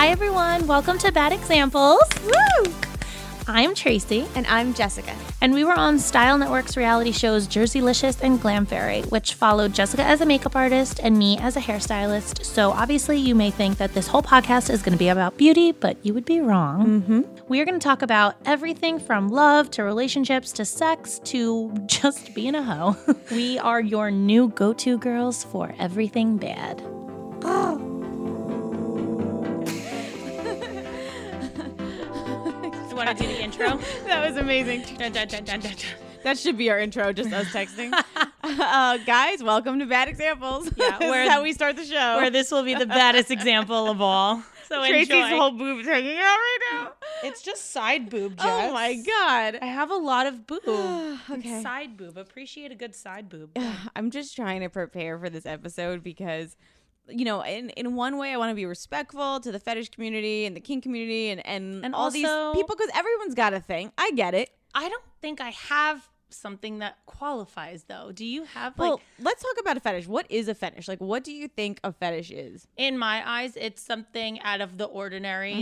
Hi, everyone. Welcome to Bad Examples. Woo! I'm Tracy. And I'm Jessica. And we were on Style Network's reality shows Jerseylicious and Glam Fairy, which followed Jessica as a makeup artist and me as a hairstylist. So obviously you may think that this whole podcast is going to be about beauty, but you would be wrong. Mm-hmm. We are going to talk about everything from love to relationships to sex to just being a hoe. We are your new go-to girls for everything bad. Want to do the intro? That was amazing. Dun, dun, dun, dun, dun, dun. That should be our intro, just us texting. Guys, welcome to Bad Examples. Yeah, This is how we start the show. Where this will be the baddest example of all. So Tracy's enjoy. whole boob's hanging out right now. It's just side boob, Jess. Oh my God. I have a lot of boob. Okay. Side boob. Appreciate a good side boob. I'm just trying to prepare for this episode because, you know, in one way I want to be respectful to the fetish community and the kink community and all these also- people because everyone's got a thing. I get it. I don't think I have something that qualifies, though. Do you have, Well, let's talk about a fetish. What is a fetish? Like, what do you think a fetish is? in my eyes, it's something out of the ordinary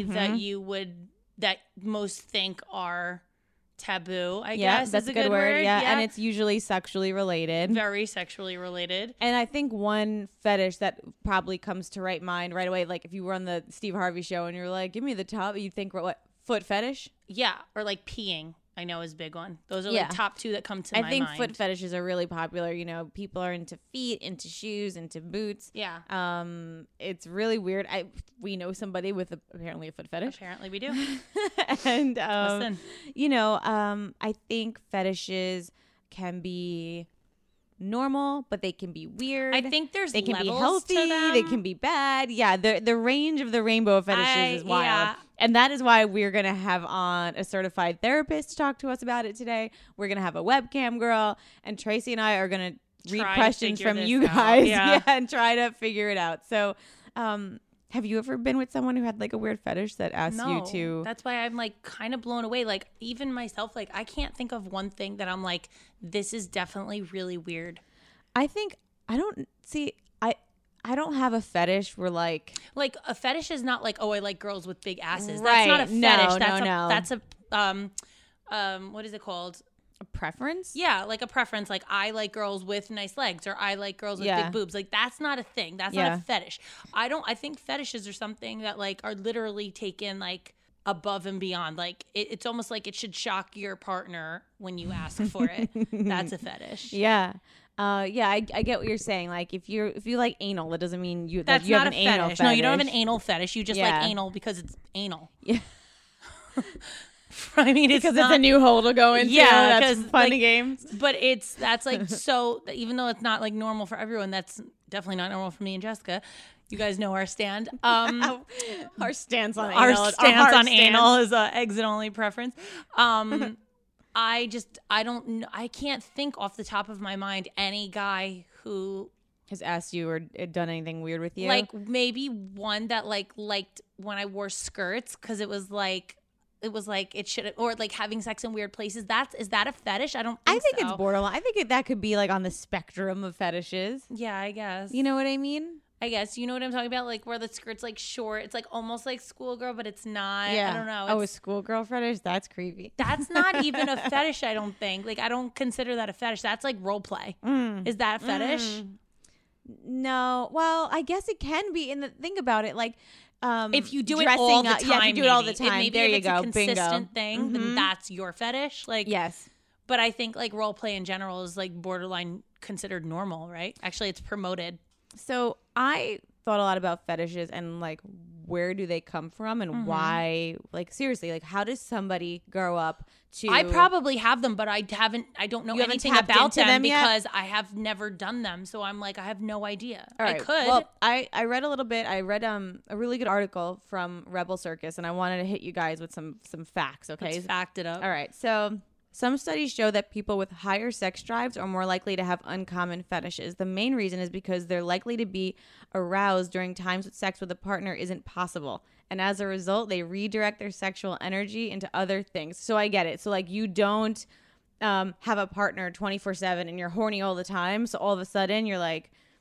that most think are taboo, I guess. That's is a good word. Yeah. And it's usually sexually related. very sexually related. And I think one fetish that probably comes to mind right away, like if you were on the Steve Harvey show and you're like, give me the top, you think what? Foot fetish? Yeah, or like peeing, I know is a big one. Those are Yeah. like top two that come to my mind. I think foot fetishes are really popular. You know, people are into feet, into shoes, into boots. Yeah. It's really weird. We know somebody with apparently a foot fetish. Apparently we do. And Listen. you know, I think fetishes can be normal, but they can be weird. I think they can be levels healthy, to them. they can be bad. Yeah, the range of the rainbow of fetishes is wild. Yeah. And that is why we're going to have on a certified therapist to talk to us about it today. We're going to have a webcam girl, and Tracy and I are going to read Try to questions figure from this you out. guys Yeah. and try to figure it out. So, have you ever been with someone who had like a weird fetish that asked you to? That's why I'm like kind of blown away. Like even myself, like I can't think of one thing that I'm like, this is definitely really weird. I think I don't see. I don't have a fetish where like a fetish is not like, oh, I like girls with big asses. Right. That's not a No, fetish. no. That's a what is it called? a preference. Yeah, like a preference. Like I like girls with nice legs, or I like girls with Yeah. big boobs. Like that's not a thing. That's Yeah. not a fetish. I think fetishes are something that like are literally taken like above and beyond. Like it's almost like it should shock your partner when you ask for it. That's a fetish. Yeah. I get what you're saying. Like if you like anal, that doesn't mean you That's you not have a an anal fetish. No, you don't have an fetish. anal fetish. You just Yeah. like anal because it's anal. Yeah. I mean, Because it's a new hole to go into. Yeah, that's 'cause, fun like, games. But that's like so. Even though it's not like normal for everyone, that's definitely not normal for me and Jessica. You guys know our stand. Our stance on Our anal. stance hard on anal is a exit only preference. I can't think off the top of my mind any guy who has asked you or done anything weird with you. like maybe one that liked when I wore skirts because it was like it should, or like having sex in weird places. Is that a fetish? I don't think I think so. it's borderline. I think that could be like on the spectrum of fetishes. Yeah, I guess. You know what I mean? I guess you know what I'm talking about, like where the skirt's like short. It's like almost like schoolgirl, but it's not. Yeah. I don't know. Oh, a schoolgirl fetish? That's creepy. That's not even a fetish, I don't think. Like I don't consider that a fetish. That's like role play. Is that a fetish? No. Well, I guess it can be. And think about it, like If you do it dressing all the up- time, yeah, if you do it all the maybe. time. Maybe there if you it's go. a consistent Bingo. thing, then that's your fetish. Like Yes. But I think like role play in general is like borderline considered normal, right? Actually, it's promoted. So I thought a lot about fetishes and like where do they come from and why, like seriously, like how does somebody grow up to I probably have them, but I don't know You haven't anything tapped about into them them yet? because I have never done them. So I'm like, I have no idea. All I right. could. Well, I read a little bit. I read a really good article from Rebel Circus, and I wanted to hit you guys with some facts. Okay. Let's fact it up. All right. So some studies show that people with higher sex drives are more likely to have uncommon fetishes. The main reason is because they're likely to be aroused during times when sex with a partner isn't possible. And as a result, they redirect their sexual energy into other things. So I get it. So like you don't have a partner 24/7 and you're horny all the time. So all of a sudden you're like,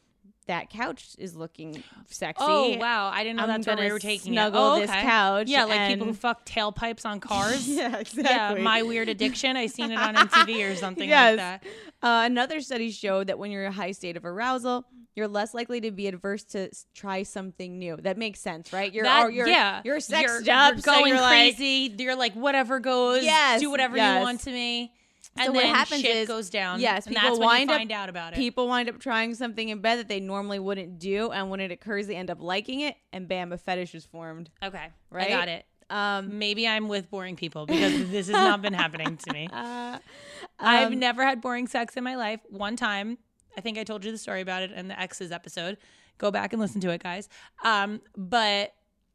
that couch is looking sexy. Oh, wow. I didn't know that's where we were taking it. Oh, this couch. Yeah, like people who fuck tailpipes on cars. Yeah, exactly. Yeah, My Weird Addiction. I seen it on MTV or something yes. like that. Another study showed that when you're in a high state of arousal, you're less likely to be adverse to try something new. That makes sense, right? You're sexed up, you're so going you're crazy. You're like, whatever goes. Yes, do whatever you want to me. And so then what happens shit is, goes down. Yes, and people that's when wind you up find out about it. People wind up trying something in bed that they normally wouldn't do, and when it occurs, they end up liking it, and bam, a fetish is formed. Okay, right? I got it. Maybe I'm with boring people because this has not been happening to me. I've never had boring sex in my life. One time, I think I told you the story about it in the Exes episode. Go back and listen to it, guys. But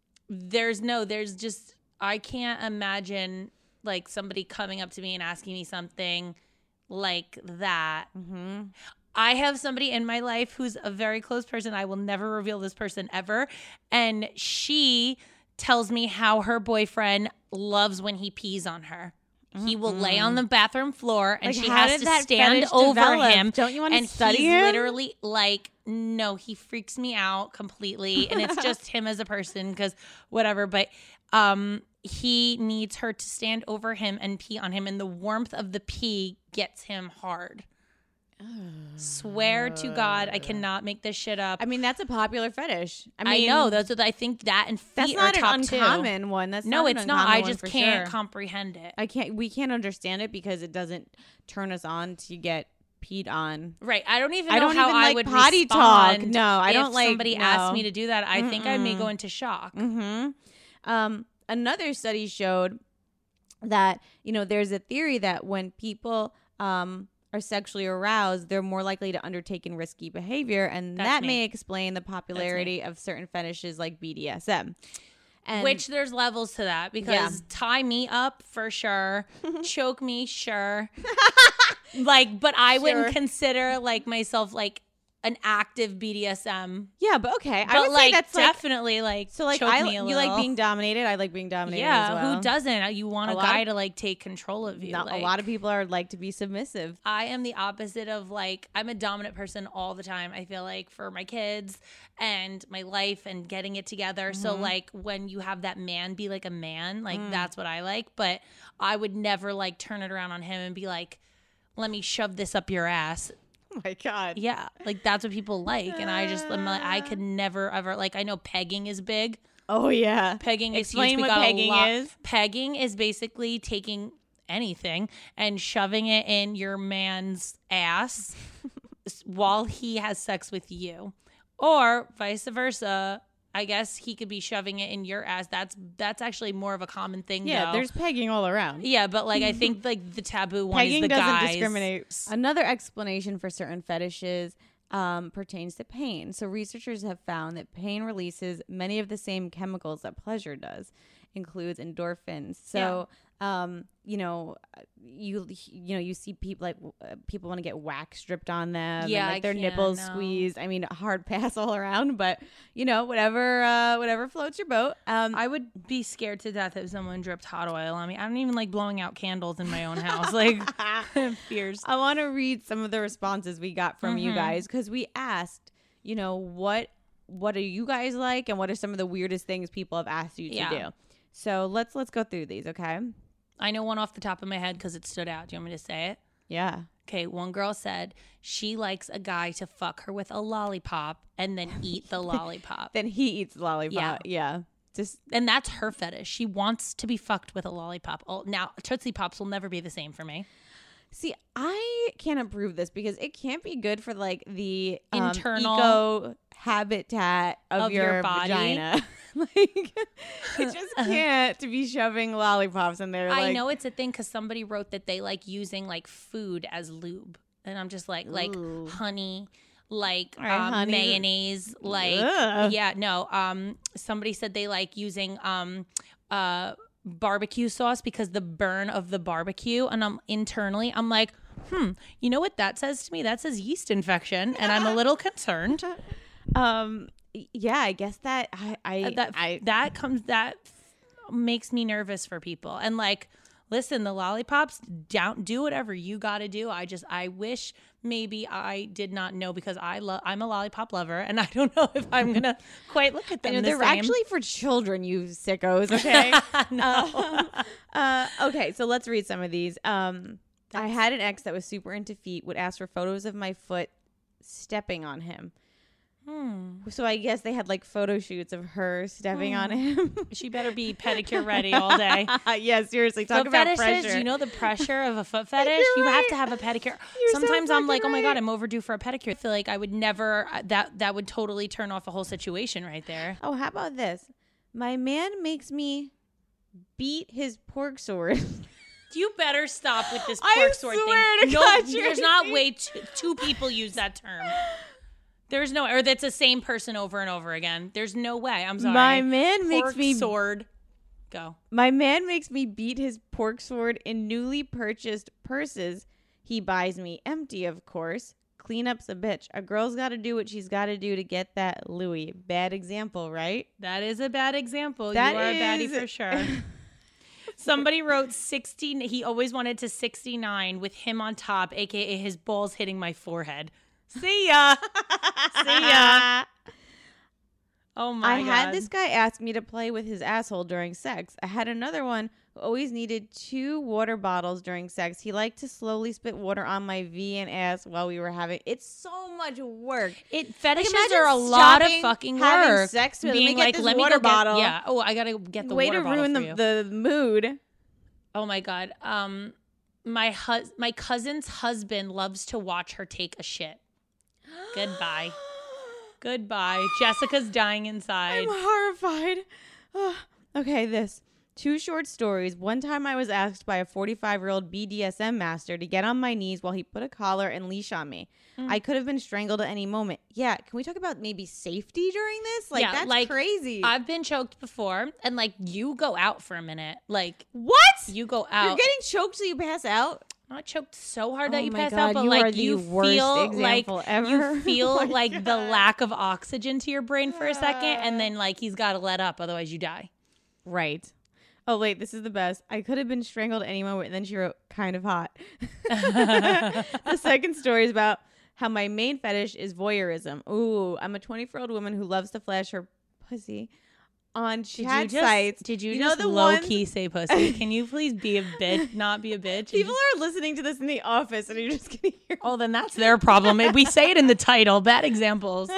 I can't imagine like somebody coming up to me and asking me something like that. Mm-hmm. I have somebody in my life who's a very close person. I will never reveal this person ever. And she tells me how her boyfriend loves when he pees on her. He will lay on the bathroom floor and she has to stand over him. Don't you want to study him? him? Literally like, no, he freaks me out completely. And it's just him as a person because whatever. But he needs her to stand over him and pee on him. And the warmth of the pee gets him hard. Swear to God, I cannot make this shit up. I mean, that's a popular fetish. I know. That's what I think. That and feet that's not are top an uncommon one. That's no, not it's an not. I just for can't sure. comprehend it. We can't understand it because it doesn't turn us on to get peed on. Right. I don't even know how I would potty respond. Talk. No, I don't like. Somebody asked me to do that. I think I may go into shock. Mm-hmm. Another study showed that there's a theory that when people are sexually aroused, they're more likely to undertake in risky behavior, and that may explain the popularity of certain fetishes like BDSM. And which there's levels to that because tie me up for sure, choke me sure, but I wouldn't consider like myself like an active BDSM. Yeah, but okay. But I would say that's definitely like so like choke me a you little. like being dominated. I like being dominated as well. Who doesn't? You want a guy to like take control of you. A lot of people are like to be submissive. I am the opposite of like I'm a dominant person all the time. I feel like for my kids and my life and getting it together. So like when you have that man be like a man, like that's what I like. But I would never like turn it around on him and be like, let me shove this up your ass. Oh my God. Yeah. Like that's what people like. And I'm like, I could never ever like, I know pegging is big. Oh yeah. Pegging is Explain huge. what pegging is. Pegging is basically taking anything and shoving it in your man's ass while he has sex with you. Or vice versa. I guess he could be shoving it in your ass. That's actually more of a common thing. Yeah, though. there's pegging all around. Yeah, but like I think like the taboo one pegging is the doesn't guys. discriminate. Another explanation for certain fetishes pertains to pain. So researchers have found that pain releases many of the same chemicals that pleasure does, includes endorphins. So you see people like people want to get wax stripped on them, and like their nipples squeezed. I mean, hard pass all around, but whatever floats your boat. I would be scared to death if someone dripped hot oil on me. I don't even like blowing out candles in my own house. Like fears. I want to read some of the responses we got from you guys because we asked, what are you guys like, and what are some of the weirdest things people have asked you to do. So let's go through these, okay? I know one off the top of my head because it stood out. Do you want me to say it? Yeah. Okay, one girl said she likes a guy to fuck her with a lollipop and then eat the lollipop. Then he eats the lollipop. Yeah. And that's her fetish. She wants to be fucked with a lollipop. Oh, now, Tootsie Pops will never be the same for me. See, I can't approve this because it can't be good for like the internal eco habitat of your body. Vagina. Like it just can't to be shoving lollipops in there. I know it's a thing because somebody wrote that they like using like food as lube, and I'm just like honey, like honey. Mayonnaise, like somebody said they like using barbecue sauce because the burn of the barbecue, and I'm like, you know what that says to me? That says yeast infection, and I'm a little concerned. Yeah, I guess that that makes me nervous for people, and like Listen, the lollipops, do whatever you got to do. I wish maybe I did not know, because I'm a lollipop lover, and I don't know if I'm going to quite look at them the they're same. actually for children, you sickos, okay? Okay, so let's read some of these. I had an ex that was super into feet, would ask for photos of my foot stepping on him. So I guess they had like photo shoots of her stepping on him. She better be pedicure ready all day. Yeah, seriously. Talk Foot about fetishes, pressure. you know the pressure of a foot fetish? You have to have a pedicure. Sometimes I'm like, oh my God, I'm overdue for a pedicure. I feel like I would never, that would totally turn off a whole situation right there. Oh, how about this? My man makes me beat his pork sword. You better stop with this I pork sword swear thing. to No, God, there's not way two people use that term. There's no, or that's the same person over and over again. There's no way. I'm sorry. My man pork makes me sword. Go. My man makes me beat his pork sword in newly purchased purses. He buys me empty, of course. Cleanup's a bitch. A girl's got to do what she's got to do to get that Louis. Bad example, right? That is a bad example. That you are a baddie is- for sure. Somebody wrote 60. He always wanted to 69 with him on top, aka his balls hitting my forehead. See ya. See ya. Oh my God. I had this guy ask me to play with his asshole during sex. I had another one who always needed 2 water bottles during sex. He liked to slowly spit water on my V and ass while we were having. It's so much work. Fetishes imagine are a lot of stopping fucking having work. sex with him. Being Let me get like, this let me water go bottle. Yeah. Oh, I gotta get the Way water to bottle ruin for you. the mood. Oh my God. My cousin's husband loves to watch her take a shit. Goodbye. Goodbye. Jessica's dying inside. I'm horrified. Okay, this. 2 short stories. One time I was asked by a 45-year-old BDSM master to get on my knees while he put a collar and leash on me. I could have been strangled at any moment. Yeah, can we talk about maybe safety during this? Like, Yeah, that's like, crazy. I've been choked before, and like you go out for a minute. Like, what? you go out. You're getting choked so you pass out? Not choked so hard that Oh you my pass God, out, but you like are the you worst feel example like ever. you feel Oh my like the God. lack of oxygen to your brain for a second, and then like he's got to let up, otherwise you die. Right. Oh, wait, this is the best. I could have been strangled at any moment. And then she wrote, kind of hot. The second story is about how my main fetish is voyeurism. Ooh, I'm a 24-year-old woman who loves to flash her pussy on chat sites. Did you know just the low ones- key say pussy? Can you please be a bitch, not be a bitch? People are listening to this in the office and you're just going to hear. Oh, then that's their problem. We say it in the title. Bad examples.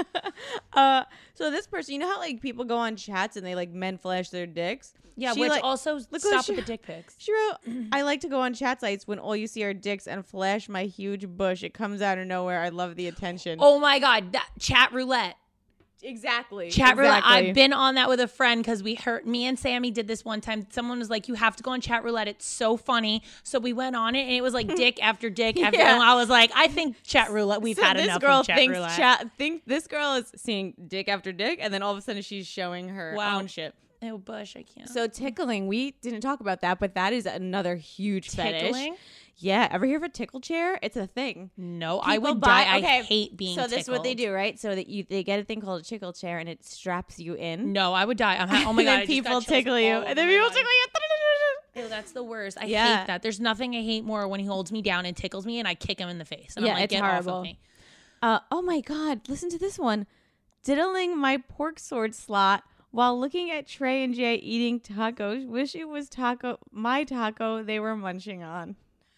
So this person, you know how like people go on chats and they like men flash their dicks? Yeah, She, which like, also what stop she- with the dick pics. She wrote, I like to go on chat sites when all you see are dicks and flash my huge bush. It comes out of nowhere. I love the attention. Oh my God, that chat roulette. Exactly. Chat roulette. I've been on that with a friend because me and Sammy did this one time. Someone was like, you have to go on chat roulette. It's so funny. So we went on it and it was like dick after dick after. Yeah. And I was like, I think chat roulette, we've had enough of chat roulette. This girl is seeing dick after dick and then all of a sudden she's showing her own shit. Oh, Bush, I can't. So tickling, we didn't talk about that, but that is another huge Tickling? fetish. Yeah, ever hear of a tickle chair? It's a thing. No, I People would buy- die. okay, I hate being So this is what they tickled. do, right? So that they get a thing called a tickle chair and it straps you in. No, I would die. Oh my And God. then I just people got chills tickle you. all And then over my people body. tickle you. Ew, that's the worst. I Yeah. hate that. There's nothing I hate more when he holds me down and tickles me and I kick him in the face. And Yeah, I'm like, it's get horrible. off of me. Oh my God, listen to this one. Diddling my pork sword slot while looking at Trey and Jay eating tacos. Wish it was my taco they were munching on.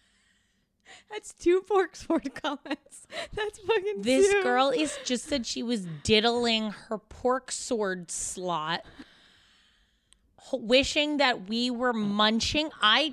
That's 2 pork sword comments. That's fucking This 2. girl just said she was diddling her pork sword slot, wishing that we were munching.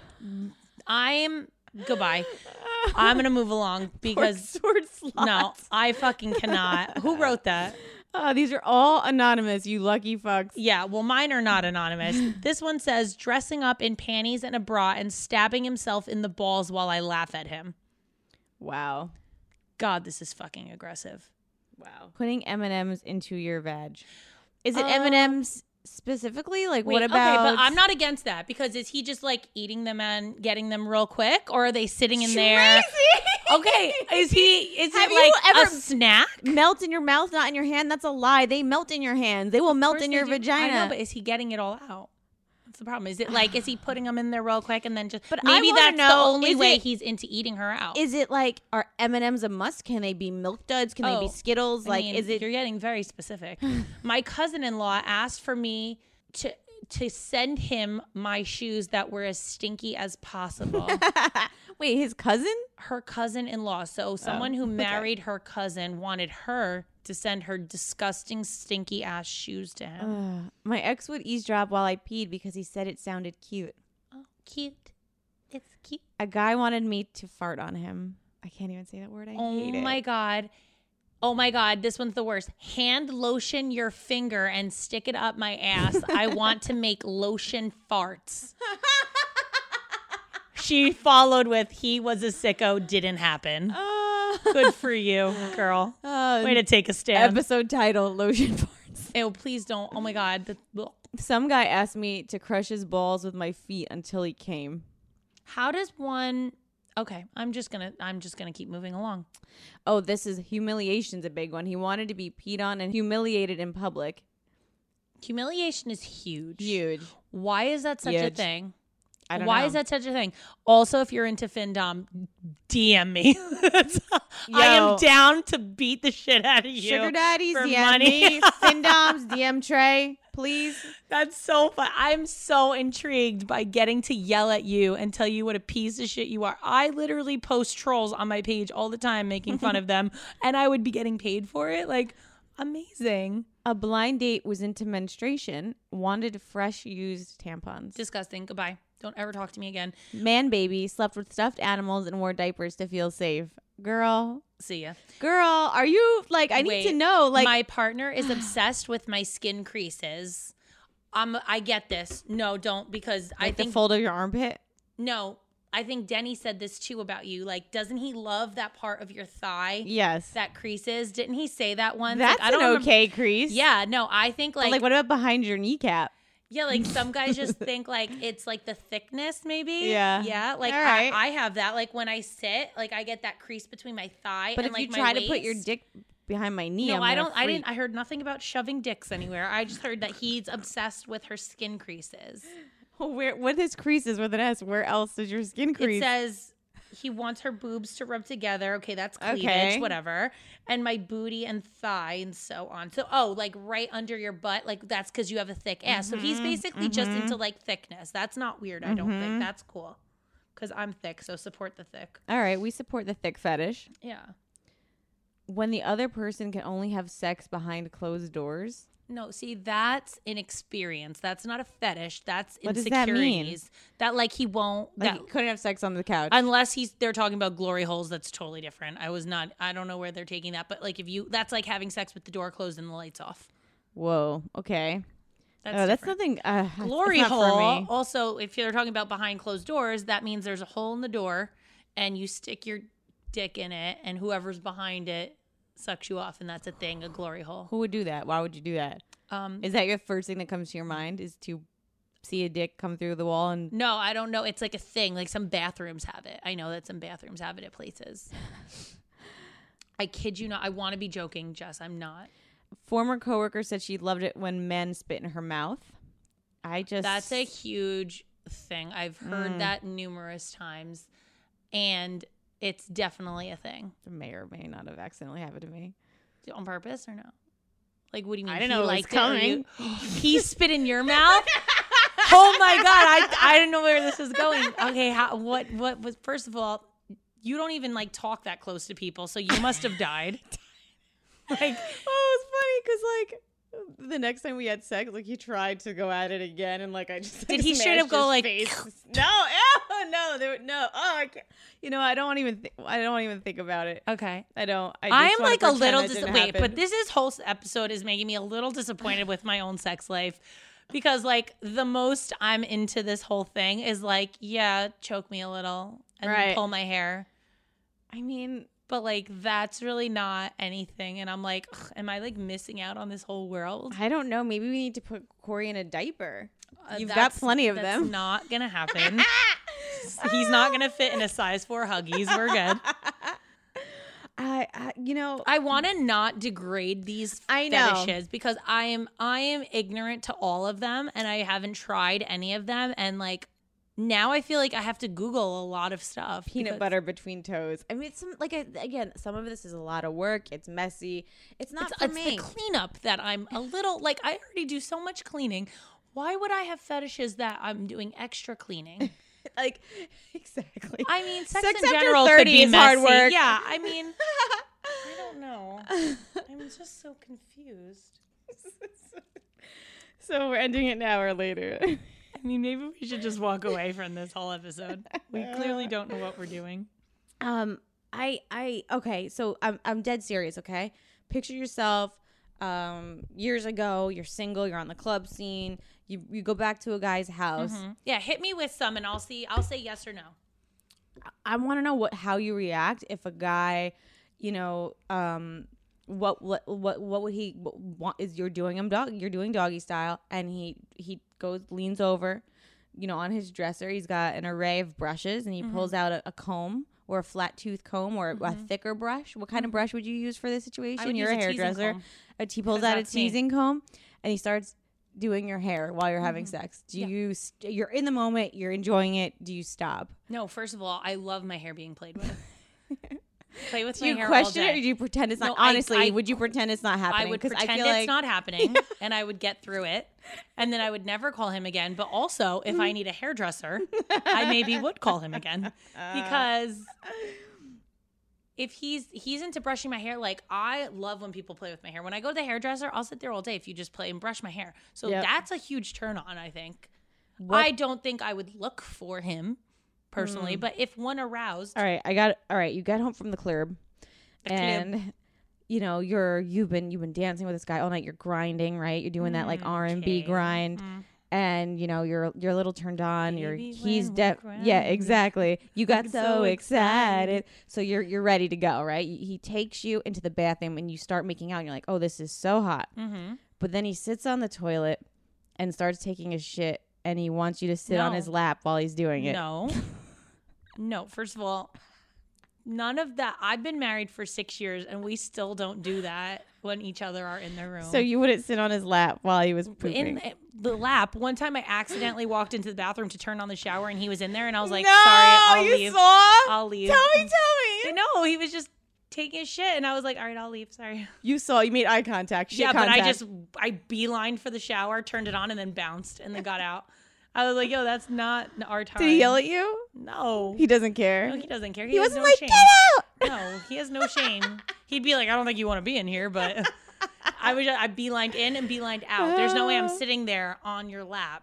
I'm goodbye. I'm gonna move along because pork sword slot. no, I fucking cannot. Who wrote that? These are all anonymous, you lucky fucks. Yeah, well, mine are not anonymous. This one says dressing up in panties and a bra and stabbing himself in the balls while I laugh at him. Wow. God, this is fucking aggressive. Wow. Putting M&Ms into your vag. Is it M&Ms specifically? Like, what about? Okay, but I'm not against that because is he just like eating them and getting them real quick, or are they sitting in there? Okay, is Have it you like ever- a snack? Melt in your mouth, not in your hand. That's a lie. They melt in your hands. They will melt in your vagina. I know, but is he getting it all out? That's the problem. Is it like, is he putting them in there real quick and then just? But maybe I that's wanna the know, only is way it- he's into eating her out. Is it like, are M&Ms a must? Can they be Milk Duds? Can they be Skittles? I Like, mean, is it? You're getting very specific. My cousin-in-law asked for me to send him my shoes that were as stinky as possible. Wait, his cousin? Her cousin-in-law. So someone who married her cousin wanted her to send her disgusting, stinky ass shoes to him. My ex would eavesdrop while I peed because he said it sounded cute. Oh, cute. It's cute. A guy wanted me to fart on him. I can't even say that word. I hate it. Oh my God. This one's the worst. Hand lotion your finger and stick it up my ass. I want to make lotion farts. She followed with, he was a sicko, didn't happen. Good for you, girl. Way to take a stand. Episode title, Lotion Farts. Ew, please don't. Oh my God. Some guy asked me to crush his balls with my feet until he came. How does one... Okay, I'm just gonna keep moving along. Oh, this is humiliation's a big one. He wanted to be peed on and humiliated in public. Humiliation is huge. Huge. Why is that such a Huge. thing? I don't Why know. is that such a thing? Also, if you're into Findom, DM me. I am down to beat the shit out of you. Sugar daddies, for DM money. me. Findoms, DM Trey, please. That's so fun. I'm so intrigued by getting to yell at you and tell you what a piece of shit you are. I literally post trolls on my page all the time making fun of them, and I would be getting paid for it. Like, amazing. A blind date was into menstruation, wanted fresh used tampons. Disgusting. Goodbye. Don't ever talk to me again. Man baby slept with stuffed animals and wore diapers to feel safe. Girl, See ya. are you like, I need to know, like, my partner is obsessed with my skin creases. I get this. No, don't, because I like the think fold of your armpit? no. I think Denny said this too about you. Like, doesn't he love that part of your thigh? Yes. That creases. Didn't he say that once? That's like, I don't an remember- okay crease. Yeah, no, I think But like, what about behind your kneecap? yeah, like some guys just think like it's like the thickness maybe. Yeah. Yeah. Like All right. I have that. Like when I sit, like I get that crease between my thigh But and if like you my try to put your waist. dick behind my knee, No, I'm I gonna don't. I freak. didn't. I heard nothing about shoving dicks anywhere. I just heard that he's obsessed with her skin creases. What is creases with an S? Where else does your skin crease? It says he wants her boobs to rub together. Okay, that's cleavage, Okay. whatever. And my booty and thigh and so on. So, like right under your butt, like that's because you have a thick ass. So he's basically just into like thickness. That's not weird. I don't think that's cool. Because I'm thick, so support the thick. All right, we support the thick fetish. Yeah. When the other person can only have sex behind closed doors. No, see, that's an experience. That's not a fetish. That's What does that mean? insecurities. That like he won't. Like, that, you couldn't have sex on the couch. unless they're talking about glory holes. That's totally different. I don't know where they're taking that. But like that's like having sex with the door closed and the lights off. Whoa. Okay. That's nothing. glory it's not for hole. me. Also, if you're talking about behind closed doors, that means there's a hole in the door and you stick your dick in it and whoever's behind it sucks you off, and that's a thing, a glory hole. Who would do that? Why would you do that? Is that your first thing that comes to your mind? Is to see a dick come through the wall and No, I don't know. It's like a thing. Like some bathrooms have it. I know that some bathrooms have it at places. I kid you not. I want to be joking, Jess. I'm not. former coworker said she loved it when men spit in her mouth. That's a huge thing. I've heard that numerous times, and it's definitely a thing. It may or may not have accidentally happened to me. On purpose or no? Like, what do you mean? I didn't know it was coming. He spit in your mouth? Oh my God. I didn't know where this was going. Okay. What was, first of all, you don't even like talk that close to people. So you must have died. Like, Oh, it's funny because like the next time we had sex, like he tried to go at it again, and like I just Did he straight up smashed go, his like, face. No, no. Oh, I can't. You know, I don't even think about it. okay. I don't. I just am wanna like a pretend little that didn't wait, happen. but this whole episode is making me a little disappointed with my own sex life, because like the most I'm into this whole thing is like, yeah, choke me a little and Right. pull my hair, I mean, but like that's really not anything, and I'm like, ugh, am I like missing out on this whole world? I don't know. Maybe we need to put Corey in a diaper. You've got That's- plenty of that's them. Not gonna happen. He's not gonna fit in a size 4 Huggies. We're good. I want to not degrade these fetishes because I am ignorant to all of them and I haven't tried any of them, and like now I feel like I have to Google a lot of stuff. Peanut butter between toes. I mean, again, some of this is a lot of work. It's messy. It's not for me. It's the cleanup that I'm a little like, I already do so much cleaning. Why would I have fetishes that I'm doing extra cleaning? Like, exactly. I mean, sex in general could be messy. Hard work. Yeah, I mean, I don't know. I'm just so confused. So we're ending it now or later? I mean, maybe we should just walk away from this whole episode. We clearly don't know what we're doing. Okay, so I'm dead serious, okay? Picture yourself years ago, you're single, you're on the club scene, you go back to a guy's house. Mm-hmm. Yeah, hit me with some and I'll say yes or no. I want to know how you react if a guy, what would he want? Is you're doing doggy style, and he leans over, on his dresser. He's got an array of brushes, and he pulls out a comb or a flat tooth comb or a thicker brush. What kind of brush would you use for this situation? You're a hairdresser. He pulls out a teasing comb, and he starts doing your hair while you're having sex. You're in the moment, you're enjoying it. Do you stop? No, first of all, I love my hair being played with. Play with do my you hair question all day. It or do you pretend it's not? Honestly, would you pretend it's not happening? I would pretend it's not happening and I would get through it, and then I would never call him again. But also, if I need a hairdresser, I maybe would call him again, because if he's into brushing my hair, like, I love when people play with my hair. When I go to the hairdresser, I'll sit there all day if you just play and brush my hair. So that's a huge turn on, I think. I don't think I would look for him personally, but if one aroused. All right, you get home from the club, and you've been dancing with this guy all night. You're grinding, right? You're doing that like R&B grind. And you're a little turned on. Yeah, exactly. You got so excited. So you're ready to go, right? He takes you into the bathroom and you start making out. And you're like, oh, this is so hot. But then he sits on the toilet and starts taking a shit, and he wants you to sit on his lap while he's doing it. No, first of all, none of that. I've been married for 6 years and we still don't do that when each other are in the room. So you wouldn't sit on his lap while he was pooping? In the lap. One time I accidentally walked into the bathroom to turn on the shower and he was in there, and I was like, sorry, I'll leave. Saw? I'll leave. Tell me. No, he was just taking a shit and I was like, all right, I'll leave. Sorry. You made eye contact. But I beelined for the shower, turned it on, and then bounced and then got out. I was like, yo, that's not our time. Did he yell at you? No. He doesn't care? No, he doesn't care. He wasn't no like, shame. get out! No, he has no shame. He'd be like, I don't think you want to be in here, but I beelined in and beelined out. There's no way I'm sitting there on your lap.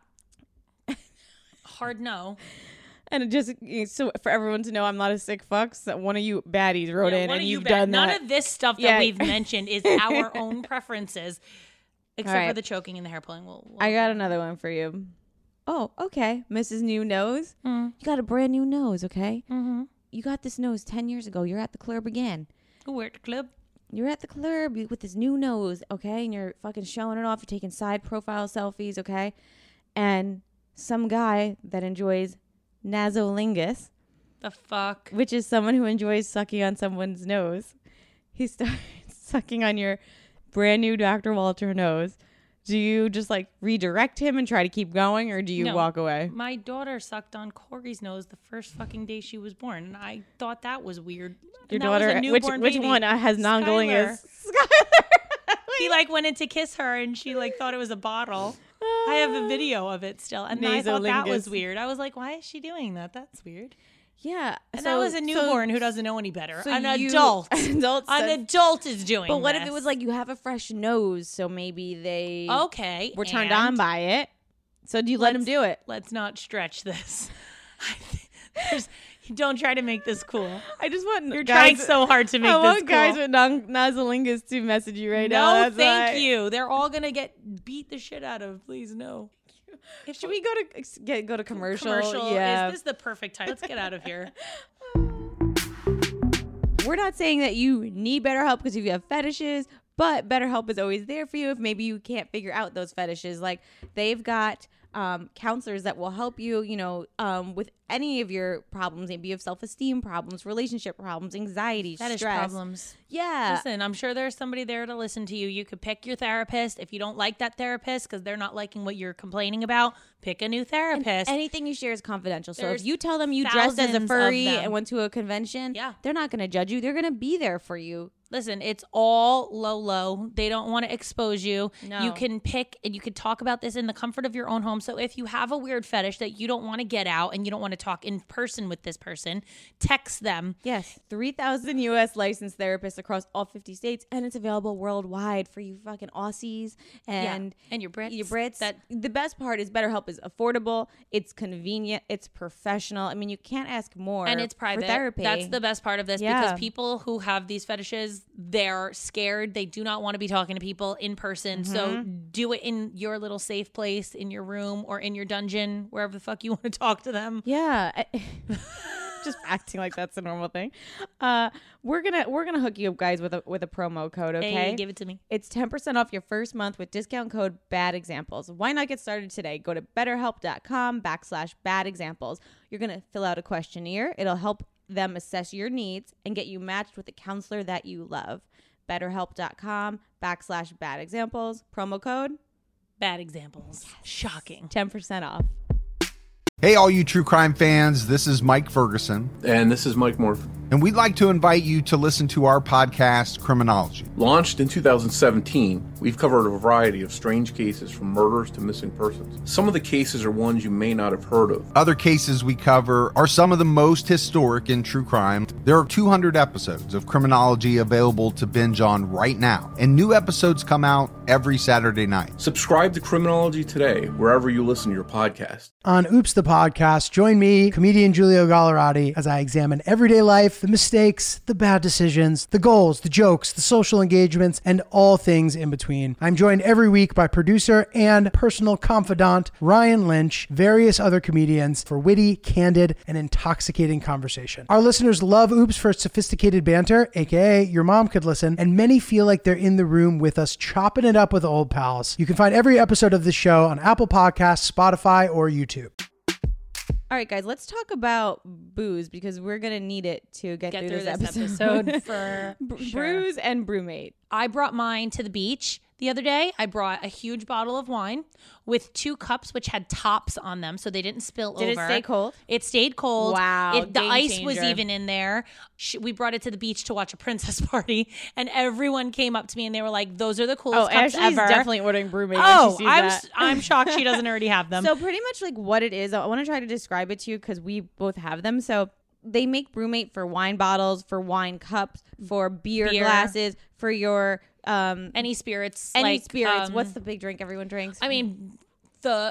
Hard no. And just so for everyone to know, I'm not a sick fuck. So one of you baddies wrote in and you've done that. None of this stuff that we've mentioned is our own preferences, except for the choking and the hair pulling. I got another one for you. Oh, okay. Mrs. New Nose. You got a brand new nose, okay? You got this nose 10 years ago. You're at the club again. We're at the club? You're at the club with this new nose, okay? And you're fucking showing it off. You're taking side profile selfies, okay? And some guy that enjoys nasolingus. The fuck? Which is someone who enjoys sucking on someone's nose. He starts sucking on your brand new Dr. Walter nose. Do you just like redirect him and try to keep going, or do you walk away? My daughter sucked on Corey's nose the first fucking day she was born, and I thought that was weird. Your daughter, which one has nasolingus? Skylar. He like went in to kiss her, and she like thought it was a bottle. I have a video of it still, and I thought that was weird. I was like, why is she doing that? That's weird. Yeah. And that was a newborn who doesn't know any better. An adult is doing But what if it was like you have a fresh nose, so maybe they were turned on by it. So do you let him do it? Let's not stretch this. Don't try to make this cool. I just want You're trying so hard to make this cool. I want guys with nasolingus to message you right now. No, thank you. They're all going to get beat the shit out of. Please, no. Should we go to commercial? Yeah. Is this the perfect time? Let's get out of here. We're not saying that you need better help because if you have fetishes But BetterHelp is always there for you if maybe you can't figure out those fetishes. Like they've got counselors that will help you, with any of your problems. Maybe you have self-esteem problems, relationship problems, anxiety, Fetish stress problems. Yeah. Listen, I'm sure there's somebody there to listen to you. You could pick your therapist. If you don't like that therapist because they're not liking what you're complaining about, pick a new therapist. And anything you share is confidential. So There's if you tell them you dressed as a thousands of furry them. and went to a convention, they're not going to judge you. They're going to be there for you. Listen, it's all low. They don't want to expose you. No. You can pick and you can talk about this in the comfort of your own home. So if you have a weird fetish that you don't want to get out and you don't want to talk in person with this person, text them. Yes. 3,000 U.S. licensed therapists across all 50 states, and it's available worldwide for you fucking Aussies and your Brits. Your Brits. The best part is BetterHelp is affordable, it's convenient, it's professional. I mean, you can't ask more. And it's private. For therapy. That's the best part of this because people who have these fetishes, they're scared. They do not want to be talking to people in person. So do it in your little safe place, in your room or in your dungeon, wherever the fuck you want to talk to them. Yeah. Just acting like that's a normal thing. We're gonna hook you up guys with a promo code, okay? Hey, give it to me. It's 10% off your first month with discount code Bad Examples. Why not get started today? Go to betterhelp.com/bad examples. You're gonna fill out a questionnaire. It'll help them assess your needs and get you matched with a counselor that you love. betterhelp.com/bad examples. Promo code Bad examples. Yes. Shocking. 10% off. Hey, all you true crime fans, this is Mike Ferguson. And this is Mike Morphy. And we'd like to invite you to listen to our podcast, Criminology. Launched in 2017, we've covered a variety of strange cases from murders to missing persons. Some of the cases are ones you may not have heard of. Other cases we cover are some of the most historic in true crime. There are 200 episodes of Criminology available to binge on right now, and new episodes come out every Saturday night. Subscribe to Criminology today, wherever you listen to your podcast. On Oops the Podcast, join me, comedian Giulio Gallerati, as I examine everyday life, the mistakes, the bad decisions, the goals, the jokes, the social engagements, and all things in between. I'm joined every week by producer and personal confidant Ryan Lynch, various other comedians for witty, candid, and intoxicating conversation. Our listeners love Oops for its sophisticated banter, aka your mom could listen, and many feel like they're in the room with us chopping it up with old pals. You can find every episode of this show on Apple Podcasts, Spotify, or YouTube. All right, guys, let's talk about booze because we're going to need it to get through this episode for sure. Brews and Brewmate. I brought mine to the beach the other day. I brought a huge bottle of wine with 2 cups, which had tops on them, so they didn't spill over. Did it stay cold? It stayed cold. Wow. The ice was even in there. We brought it to the beach to watch a princess party, and everyone came up to me and they were like, "Those are the coolest cups Ashley's ever." definitely ordering Brewmate. I'm shocked she doesn't already have them. So pretty much like what it is, I want to try to describe it to you because we both have them. So they make Brewmate for wine bottles, for wine cups, for beer glasses, for your any spirits. What's the big drink everyone drinks? I mean, the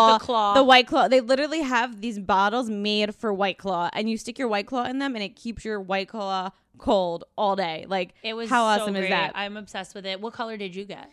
White Claw. They literally have these bottles made for White Claw, and you stick your White Claw in them, and it keeps your White Claw cold all day. Like, it was how so awesome great. is that? I'm obsessed with it. What color did you get?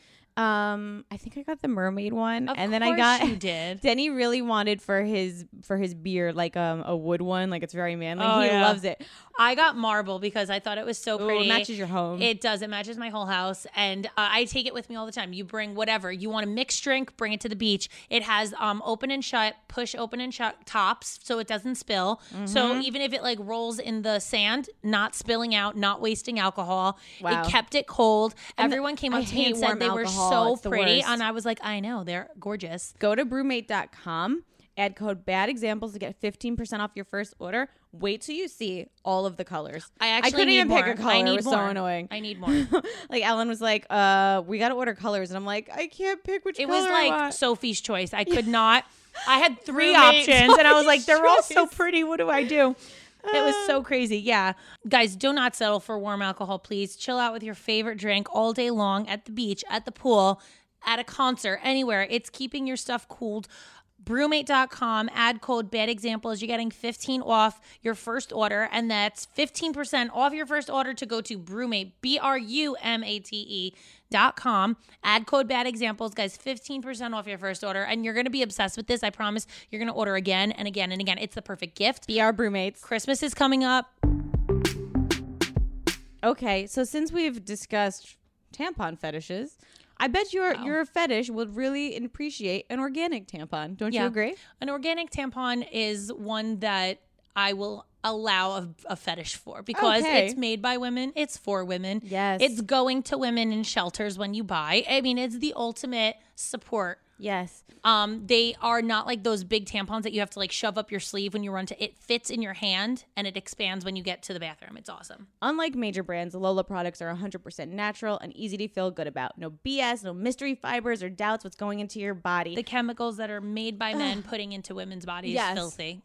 I think I got the mermaid one, Of and then course I got. you did. Denny really wanted for his beer like a wood one, like it's very manly. Oh, he yeah. loves it. I got marble because I thought it was so pretty. It matches your home. It does. It matches my whole house, and I take it with me all the time. You bring whatever you want, a mixed drink, bring it to the beach. It has open and shut, push open and shut tops, so it doesn't spill. So even if it like rolls in the sand, not spilling out, not wasting alcohol. Wow. It kept it cold. And Everyone came I up to me and hate said warm they were alcohol. so It's the pretty, worst. and I was like, I know, they're gorgeous. Go to brewmate.com. Add code Bad Examples to get 15% off your first order. Wait till you see all of the colors. I couldn't need even more. pick a color. I need It was more. so annoying. I need more. Like Ellen was like, we got to order colors. And I'm like, I can't pick which It color was I like want. Sophie's choice. I could not. I had 3 Roommate options, and I was like, Sophie's they're all so choice. pretty. What do I do? It was so crazy. Yeah. Guys, do not settle for warm alcohol, please. Chill out with your favorite drink all day long at the beach, at the pool, at a concert, anywhere. It's keeping your stuff cooled. Brewmate.com, add code Bad Examples. You're getting 15 off your first order, and that's 15% off your first order to go to Brewmate, BRUMATE.com. Add code Bad Examples, guys, 15% off your first order, and you're going to be obsessed with this. I promise. You're going to order again and again and again. It's the perfect gift. Be our Brewmates. Christmas is coming up. Okay, so since we've discussed tampon fetishes, I bet your fetish would really appreciate an organic tampon. Don't you agree? An organic tampon is one that I will allow a fetish for because it's made by women. It's for women. Yes. It's going to women in shelters when you buy. I mean, it's the ultimate support. Yes. They are not like those big tampons that you have to like shove up your sleeve when you run to. It fits in your hand and it expands when you get to the bathroom. It's awesome. Unlike major brands, Lola products are 100% natural and easy to feel good about. No BS, no mystery fibers or doubts what's going into your body. The chemicals that are made by men putting into women's bodies is filthy.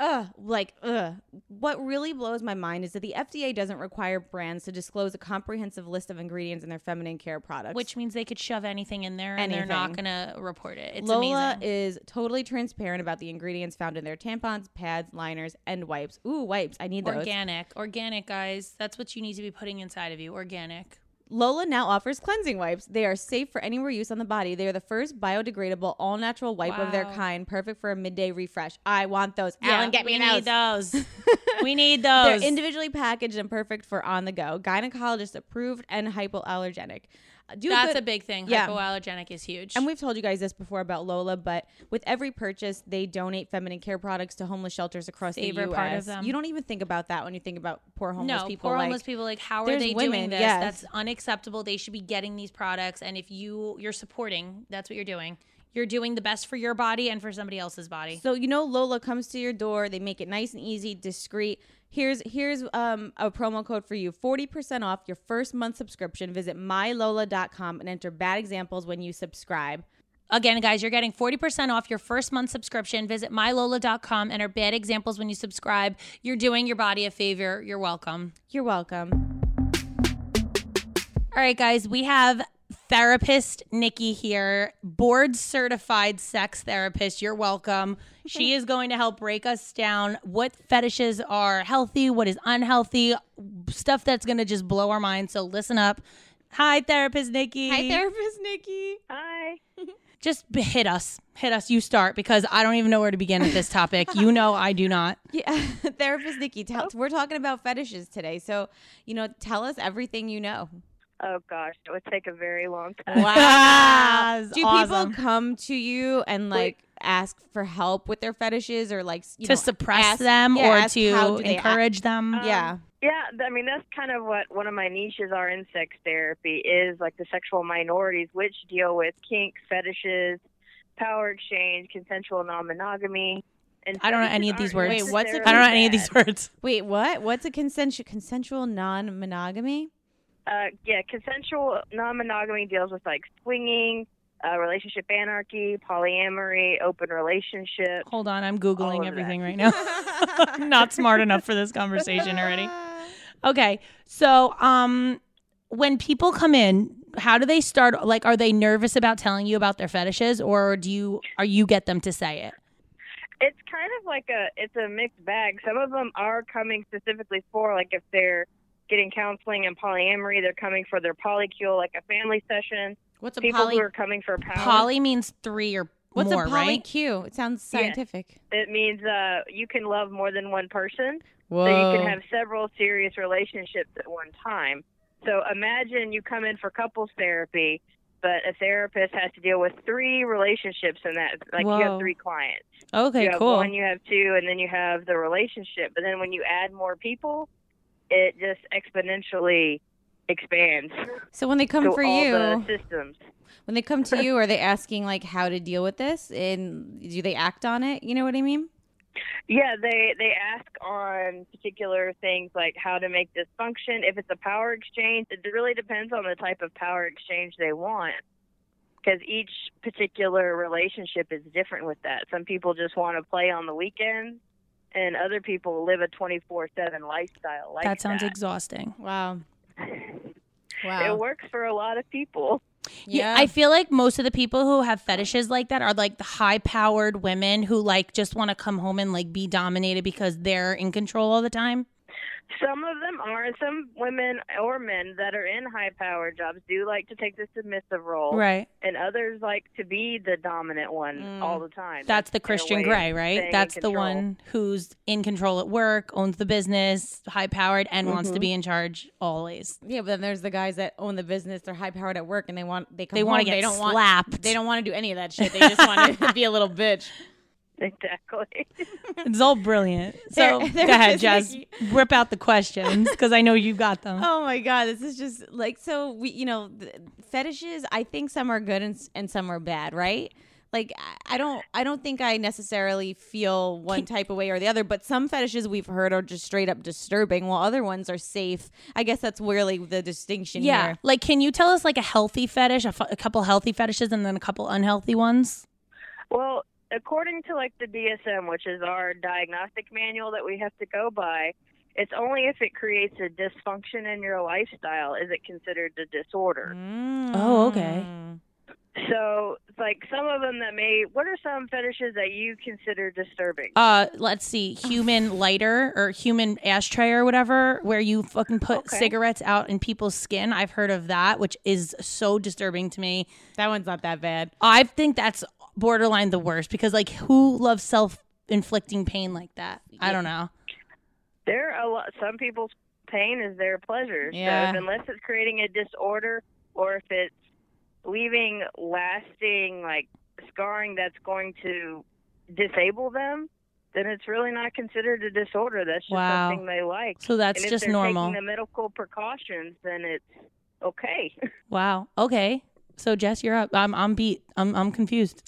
What really blows my mind is that the FDA doesn't require brands to disclose a comprehensive list of ingredients in their feminine care products. Which means they could shove anything in there and they're not going to report it. It's Lola amazing. is totally transparent about the ingredients found in their tampons, pads, liners, and wipes. Ooh, wipes. I need those. Organic, guys. That's what you need to be putting inside of you. Organic. Lola now offers cleansing wipes. They are safe for anywhere use on the body. They are the first biodegradable, all-natural wipe of their kind, perfect for a midday refresh. I want those. Alan, get me those. We need those. They're individually packaged and perfect for on the go. Gynecologist approved and hypoallergenic. That's a big thing. Yeah. Hypoallergenic is huge. And we've told you guys this before about Lola, but with every purchase, they donate feminine care products to homeless shelters across the U.S. Part of them. You don't even think about that when you think about poor homeless people. Poor homeless people, like, how are they doing this? Yes. That's unacceptable. They should be getting these products. And if you're supporting, that's what you're doing. You're doing the best for your body and for somebody else's body. So, Lola comes to your door. They make it nice and easy, discreet. Here's a promo code for you. 40% off your first month subscription. Visit mylola.com and enter bad examples when you subscribe. Again, guys, you're getting 40% off your first month subscription. Visit mylola.com. Enter bad examples when you subscribe. You're doing your body a favor. You're welcome. You're welcome. All right, guys, we have therapist Nikki here, board certified sex therapist. You're welcome. She is going to help break us down what fetishes are healthy, what is unhealthy, stuff that's going to just blow our minds. So listen up. Hi, therapist Nikki. Hi, therapist Nikki. Hi. Just hit us. You start, because I don't even know where to begin with this topic. I do not. Yeah, therapist Nikki, we're talking about fetishes today. So, tell us everything you know. Oh, gosh, it would take a very long time. Wow. Do awesome. people come to you and, ask for help with their fetishes or, to suppress them or to encourage them? Yeah. Yeah, I mean, that's kind of what one of my niches are in sex therapy is, the sexual minorities, which deal with kink, fetishes, power exchange, consensual non-monogamy. And I don't know any of these words. Wait, I don't know any of these words. Wait, what? What's a consensual non-monogamy? Consensual non-monogamy deals with swinging, relationship anarchy, polyamory, open relationship. Hold on, I'm Googling everything right now. I'm not smart enough for this conversation already. Okay, so when people come in, how do they start? Are they nervous about telling you about their fetishes, or are you get them to say it? It's kind of it's a mixed bag. Some of them are coming specifically for if they're getting counseling and polyamory, they're coming for their polycule, a family session. What's a people who are coming for power? Poly means 3 or What's more, a polycule? Right? It sounds scientific. Yeah. It means you can love more than one person. Whoa. So you can have several serious relationships at one time. So imagine you come in for couples therapy, but a therapist has to deal with 3 relationships in that. Whoa. You have 3 clients. Okay, you have cool. 1, you have 2, and then you have the relationship. But then when you add more people, it just exponentially expands. So when they come for you, the systems. When they come to you, are they asking how to deal with this, and do they act on it? You know what I mean? Yeah, they ask on particular things like how to make this function. If it's a power exchange, it really depends on the type of power exchange they want, because each particular relationship is different with that. Some people just want to play on the weekends, and other people live a 24/7 lifestyle. That sounds exhausting. Wow. It works for a lot of people. Yeah, I feel like most of the people who have fetishes like that are the high-powered women who just want to come home and be dominated because they're in control all the time. Some of them are. Some women or men that are in high power jobs do like to take the submissive role. Right. And others like to be the dominant one all the time. That's the in a Christian way of Grey, right? staying in That's the control. one who's in control at work, owns the business, high powered, and wants to be in charge always. Yeah, but then there's the guys that own the business. They're high powered at work, and they want They wanna get they don't slapped. Want, they don't want to do any of that shit. They just want to be a little bitch. Exactly. It's all brilliant. So There- go ahead, there's Jess. like- Whip out the questions because I know you got them. Oh my god, this is just like so. Fetishes. I think some are good and some are bad, right? Like I don't think I necessarily feel one type of way or the other, but some fetishes we've heard are just straight up disturbing, while other ones are safe. I guess that's really the distinction Yeah. here. Like, can you tell us like a healthy fetish, a couple healthy fetishes, and then a couple unhealthy ones? Well, according to like the DSM, which is our diagnostic manual that we have to go by, it's only if it creates a dysfunction in your lifestyle is it considered a disorder. Oh, okay. So, it's like some of them that what are some fetishes that you consider disturbing? Let's see, human lighter or human ashtray or whatever, where you fucking put Okay. cigarettes out in people's skin. I've heard of that, which is so disturbing to me. That one's not that bad. I think that's borderline the worst because, like, who loves self-inflicting pain like that? I don't know. There are a lot. Some people's pain is their pleasure. Yeah. So unless it's creating a disorder or if it's leaving lasting like scarring that's going to disable them, then it's really not considered a disorder. That's just Wow. something they like. So that's and if just they're normal. taking the medical precautions, then it's okay. Wow. Okay. So Jess, you're up. I'm beat. I'm confused.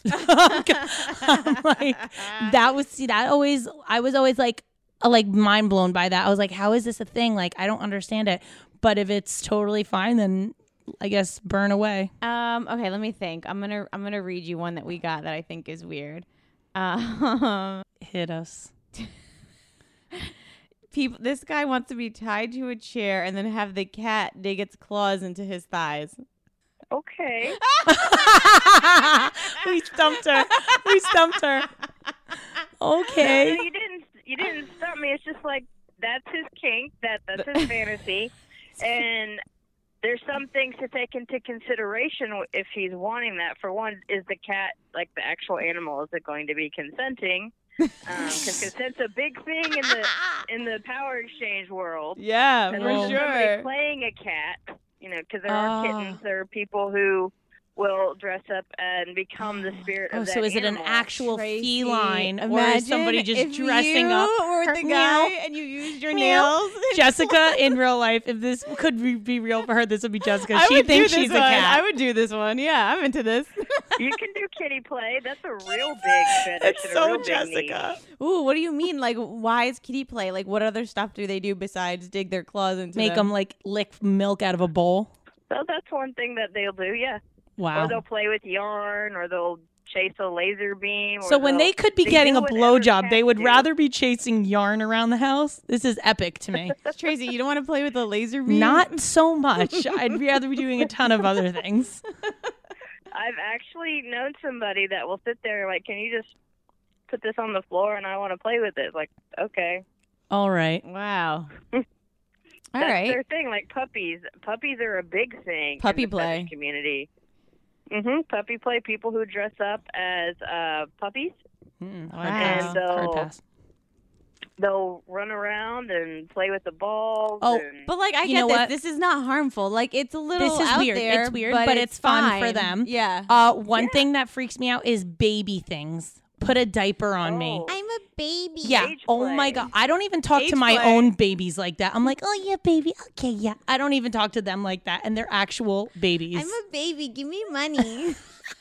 I'm like, that was I was always like mind blown by that. I was like, how is this a thing? Like, I don't understand it. But if it's totally fine, then I guess burn away. Okay, let me think. I'm gonna read you one that we got that I think is weird. Hit us. This guy wants to be tied to a chair and then have the cat dig its claws into his thighs. Okay. We stumped her. Okay. No, you didn't stump me. It's just like that's his kink, that's his fantasy, and there's some things to take into consideration if he's wanting that. For one, is the cat, like the actual animal, is it going to be consenting? Because consent's a big thing in the power exchange world. Yeah, And for there's somebody sure. playing a cat, because there are kittens. There are people who will dress up and become the spirit of that So is it an animal. actual Tracy, feline or imagine is somebody just if dressing you up? were the Meow. guy and you used your nails. Jessica in real life, if this could be real for her, this would be Jessica. I She would do thinks this she's a one. cat. I would do this one. Yeah, I'm into this. You can do kitty play. That's a real big fetish. It's and a so real big Jessica. need. Ooh, what do you mean? Like, why is kitty play? Like, what other stuff do they do besides dig their claws into Make them like lick milk out of a bowl. So that's one thing that they'll do, yeah. Wow. Or they'll play with yarn, or they'll chase a laser beam. Or So when they could be they getting do a whatever blowjob, they cats would do. rather be chasing yarn around the house. This is epic to me. Tracy, you don't want to play with a laser beam? Not so much. I'd rather be doing a ton of other things. I've actually known somebody that will sit there like, can you just put this on the floor and I want to play with it? Like, okay. All right. Wow. All That's right. their thing. Like puppies. Puppies are a big thing Puppy in the play. fetish community. Puppy play. People who dress up as puppies. Hard Wow. pass. And Hard pass. They'll run around and play with the balls. Oh, and But like, I You get know this. what? This is not harmful. Like, it's a little This is out weird. there. It's weird, but it's fun for fine. them. Yeah. One thing that freaks me out is baby things. Put a diaper on me. Oh. I'm a baby. Yeah. Age Oh my play. God. I don't even talk to Age my play. own babies like that. I'm like, oh yeah, baby. Okay, yeah. I don't even talk to them like that, and they're actual babies. I'm a baby. Give me money.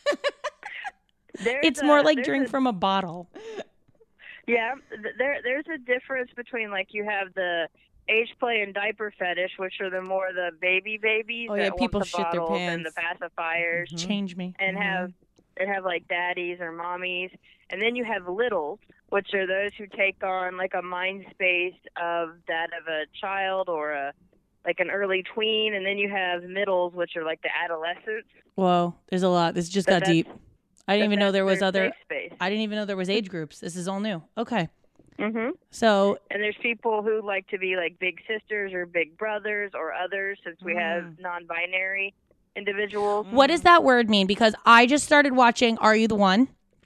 It's more like there's drink a- from a bottle. Yeah, there's a difference between like you have the age play and diaper fetish, which are the more the babies Oh, yeah, that people want the shit their bottles and the pants. pacifiers Change me. and have like daddies or mommies, and then you have littles, which are those who take on like a mind space of that of a child or like an early tween, and then you have middles, which are like the adolescents. Whoa, there's a lot. This just But got that's- deep. I didn't even know there was That's their other. safe space. I didn't even know there was age groups. This is all new. Okay. So, And there's people who like to be like big sisters or big brothers or others, since we have non-binary individuals. what does that word mean? Because I just started watching Are You the One?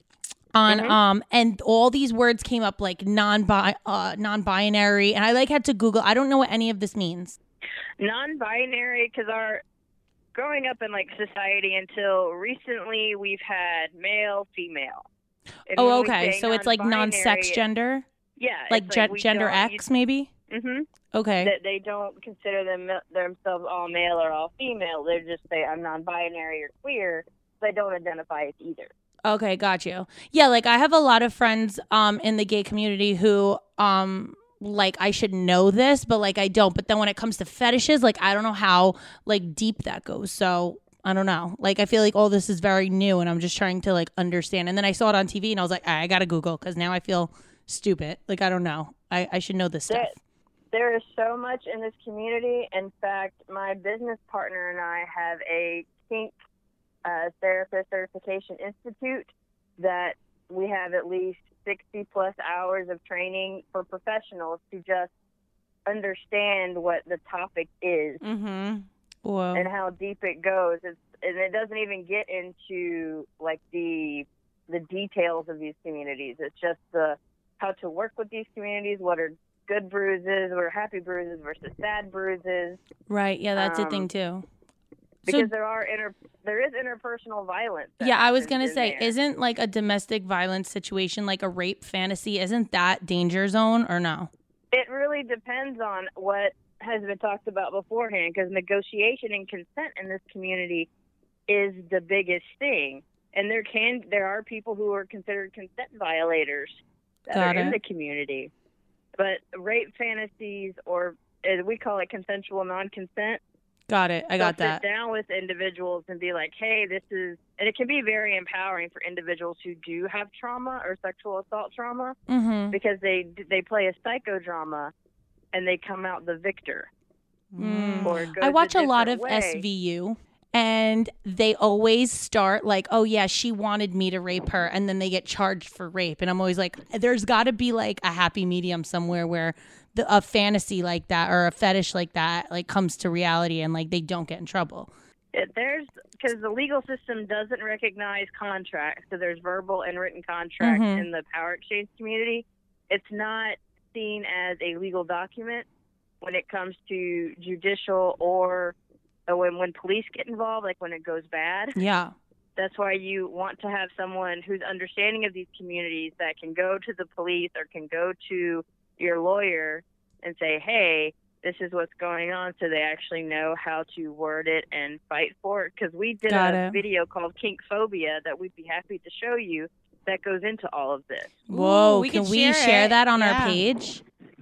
On and all these words came up like non-binary, and I like had to Google. I don't know what any of this means. Non-binary, because our growing up in like society until recently, we've had male, female. And when we Okay. say So it's like non-sex non-binary, gender, Yeah, like it's we gender don't- X, maybe. Okay. That they don't consider themselves all male or all female. They just say I'm non-binary or queer. They don't identify as either. Okay, got you. Yeah, like I have a lot of friends in the gay community who like I should know this, but like I don't. But then when it comes to fetishes, like I don't know how like deep that goes. So I don't know. Like I feel like all this is very new, and I'm just trying to like understand. And then I saw it on TV, and I was like, I gotta Google because now I feel stupid. Like I don't know. I should know this stuff. There is so much in this community. In fact, my business partner and I have a kink therapist certification institute that we have at least 60 plus hours of training for professionals to just understand what the topic is Whoa. and how deep it goes. And it doesn't even get into like the details of these communities. It's just how to work with these communities, what are good bruises, what are happy bruises versus sad bruises. Right. Yeah, that's a thing too. Because there is interpersonal violence. Yeah, I was gonna in say, there. isn't like a domestic violence situation like a rape fantasy? Isn't that danger zone or no? It really depends on what has been talked about beforehand, because negotiation and consent in this community is the biggest thing. And there are people who are considered consent violators that are in the community. But rape fantasies, or as we call it, consensual non-consent. Got it. I got that. Sit down with individuals and be like, hey, this is, and it can be very empowering for individuals who do have trauma or sexual assault trauma, because they play a psychodrama and they come out the victor. Or it goes I watch a lot different of way. SVU, and they always start like, oh yeah, she wanted me to rape her, and then they get charged for rape, and I'm always like, there's got to be like a happy medium somewhere where a fantasy like that or a fetish like that like comes to reality and like they don't get in trouble. Because the legal system doesn't recognize contracts, so there's verbal and written contracts in the power exchange community. It's not seen as a legal document when it comes to judicial or when police get involved, like when it goes bad. Yeah. That's why you want to have someone who's understanding of these communities that can go to the police or can go to your lawyer and say, hey, this is what's going on, so they actually know how to word it and fight for it. Because we did a video called Kink Phobia that we'd be happy to show you that goes into all of this. Whoa, we can could we share share it. that on our Yeah. page?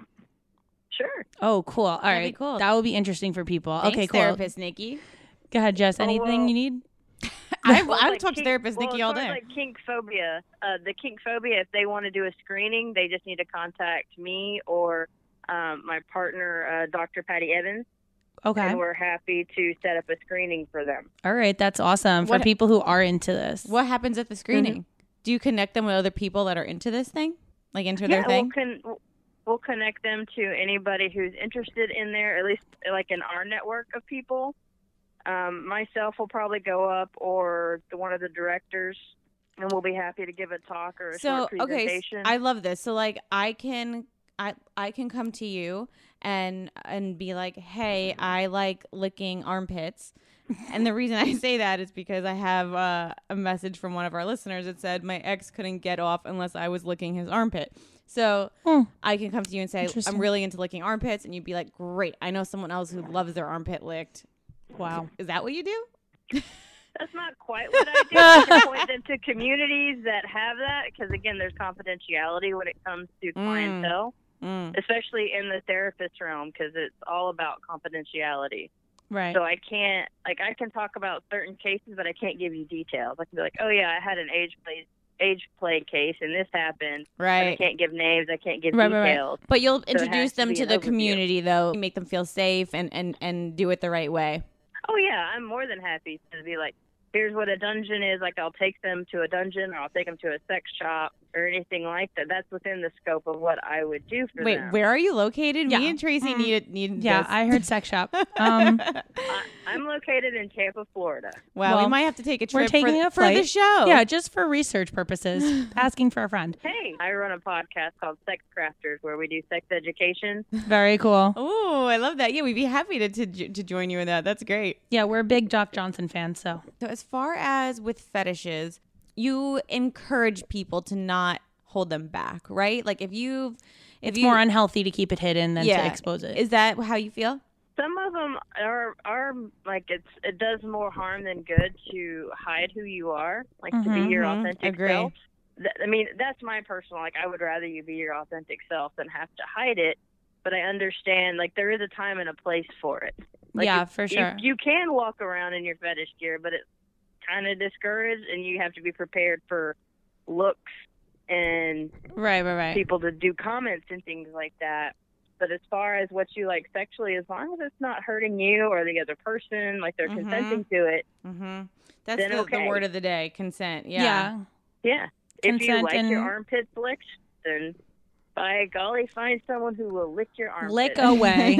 Sure. Oh, cool. All That'd be right. cool. That would be interesting for people. Thanks, okay, cool. therapist Nikki. Go ahead, Jess. Anything well- you need? I've Like talked to kink- therapist well, Nikki as all far as, day. like Kink Phobia, the Kink Phobia, if they want to do a screening, they just need to contact me or my partner, Dr. Patty Evans. Okay. And we're happy to set up a screening for them. All right. That's awesome for What- people who are into this. What happens at the screening? Do you connect them with other people that are into this thing? Like into their thing? We'll connect them to anybody who's interested in there, at least like in our network of people. Myself will probably go up, or one of the directors, and we'll be happy to give a talk or a short presentation. I love this. So like I can come to you and be like, hey, I like licking armpits. And the reason I say that is because I have a message from one of our listeners that said my ex couldn't get off unless I was licking his armpit. So I can come to you and say, I'm really into licking armpits. And you'd be like, great. I know someone else who loves their armpit licked. Wow. Is that what you do? That's not quite what I do. I can point them to communities that have that, because, again, there's confidentiality when it comes to clientele, especially in the therapist realm, because it's all about confidentiality. Right. So I can talk about certain cases, but I can't give you details. I can be like, oh, yeah, I had an age play case, and this happened. Right. But I can't give names. I can't give Right. details. But you'll it has introduce to them be to an the overview. community, though. Make them feel safe and do it the right way. Oh, yeah, I'm more than happy to be like, here's what a dungeon is. Like, I'll take them to a dungeon, or I'll take them to a sex shop, or anything like that. That's within the scope of what I would do for Wait, them. where are you located? Yeah. Me and Tracy need Yeah, this. I heard sex shop. I'm located in Tampa, Florida. Wow, Well, we might have to take a we're trip taking a for the flight. show. Yeah, just for research purposes. Asking for a friend. Hey, I run a podcast called Sex Crafters where we do sex education. Very cool. Oh, I love that. Yeah, we'd be happy to join you in that. That's great. Yeah, we're big Doc Johnson fans, so. So as far as with fetishes, you encourage people to not hold them back, right? Like if It's more unhealthy to keep it hidden than to expose it. Is that how you feel? Some of them are like it does more harm than good to hide who you are, like to be your authentic Agree. self. I mean, that's my personal, like, I would rather you be your authentic self than have to hide it. But I understand, like, there is a time and a place for it. Like, Yeah, for sure. You can walk around in your fetish gear, but it's kind of discouraged, and you have to be prepared for looks and Right. people to do comments and things like that. But as far as what you like sexually, as long as it's not hurting you or the other person, like they're consenting to it, That's then the okay. word of the day, consent. Yeah. yeah. If you Consent like and- your armpits licked, then by golly, find someone who will lick your armpits. Lick away.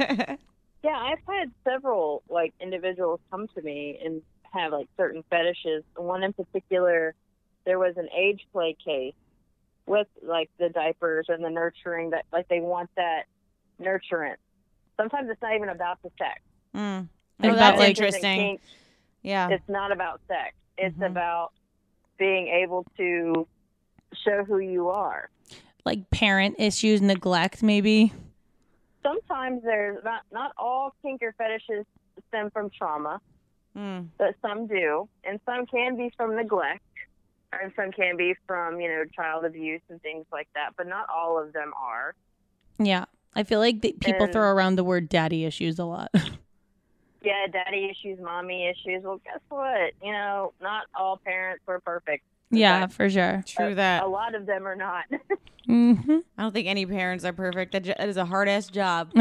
Yeah, I've had several like individuals come to me and have like certain fetishes. One in particular, there was an age play case with like the diapers and the nurturing, that like they want that nurturance. Sometimes it's not even about the sex. Oh, Like that's like- interesting. Kink, Yeah. it's not about sex. It's about being able to show who you are. Like parent issues, neglect, maybe. Sometimes there's not all kink or fetishes stem from trauma, but some do, and some can be from neglect, and some can be from child abuse and things like that. But not all of them are. Yeah. I feel like people And- throw around the word daddy issues a lot. Yeah, daddy issues, mommy issues. Well, guess what? Not all parents are perfect. Yeah, for sure. True that. A lot of them are not. Mm-hmm. I don't think any parents are perfect. That is a hard ass job.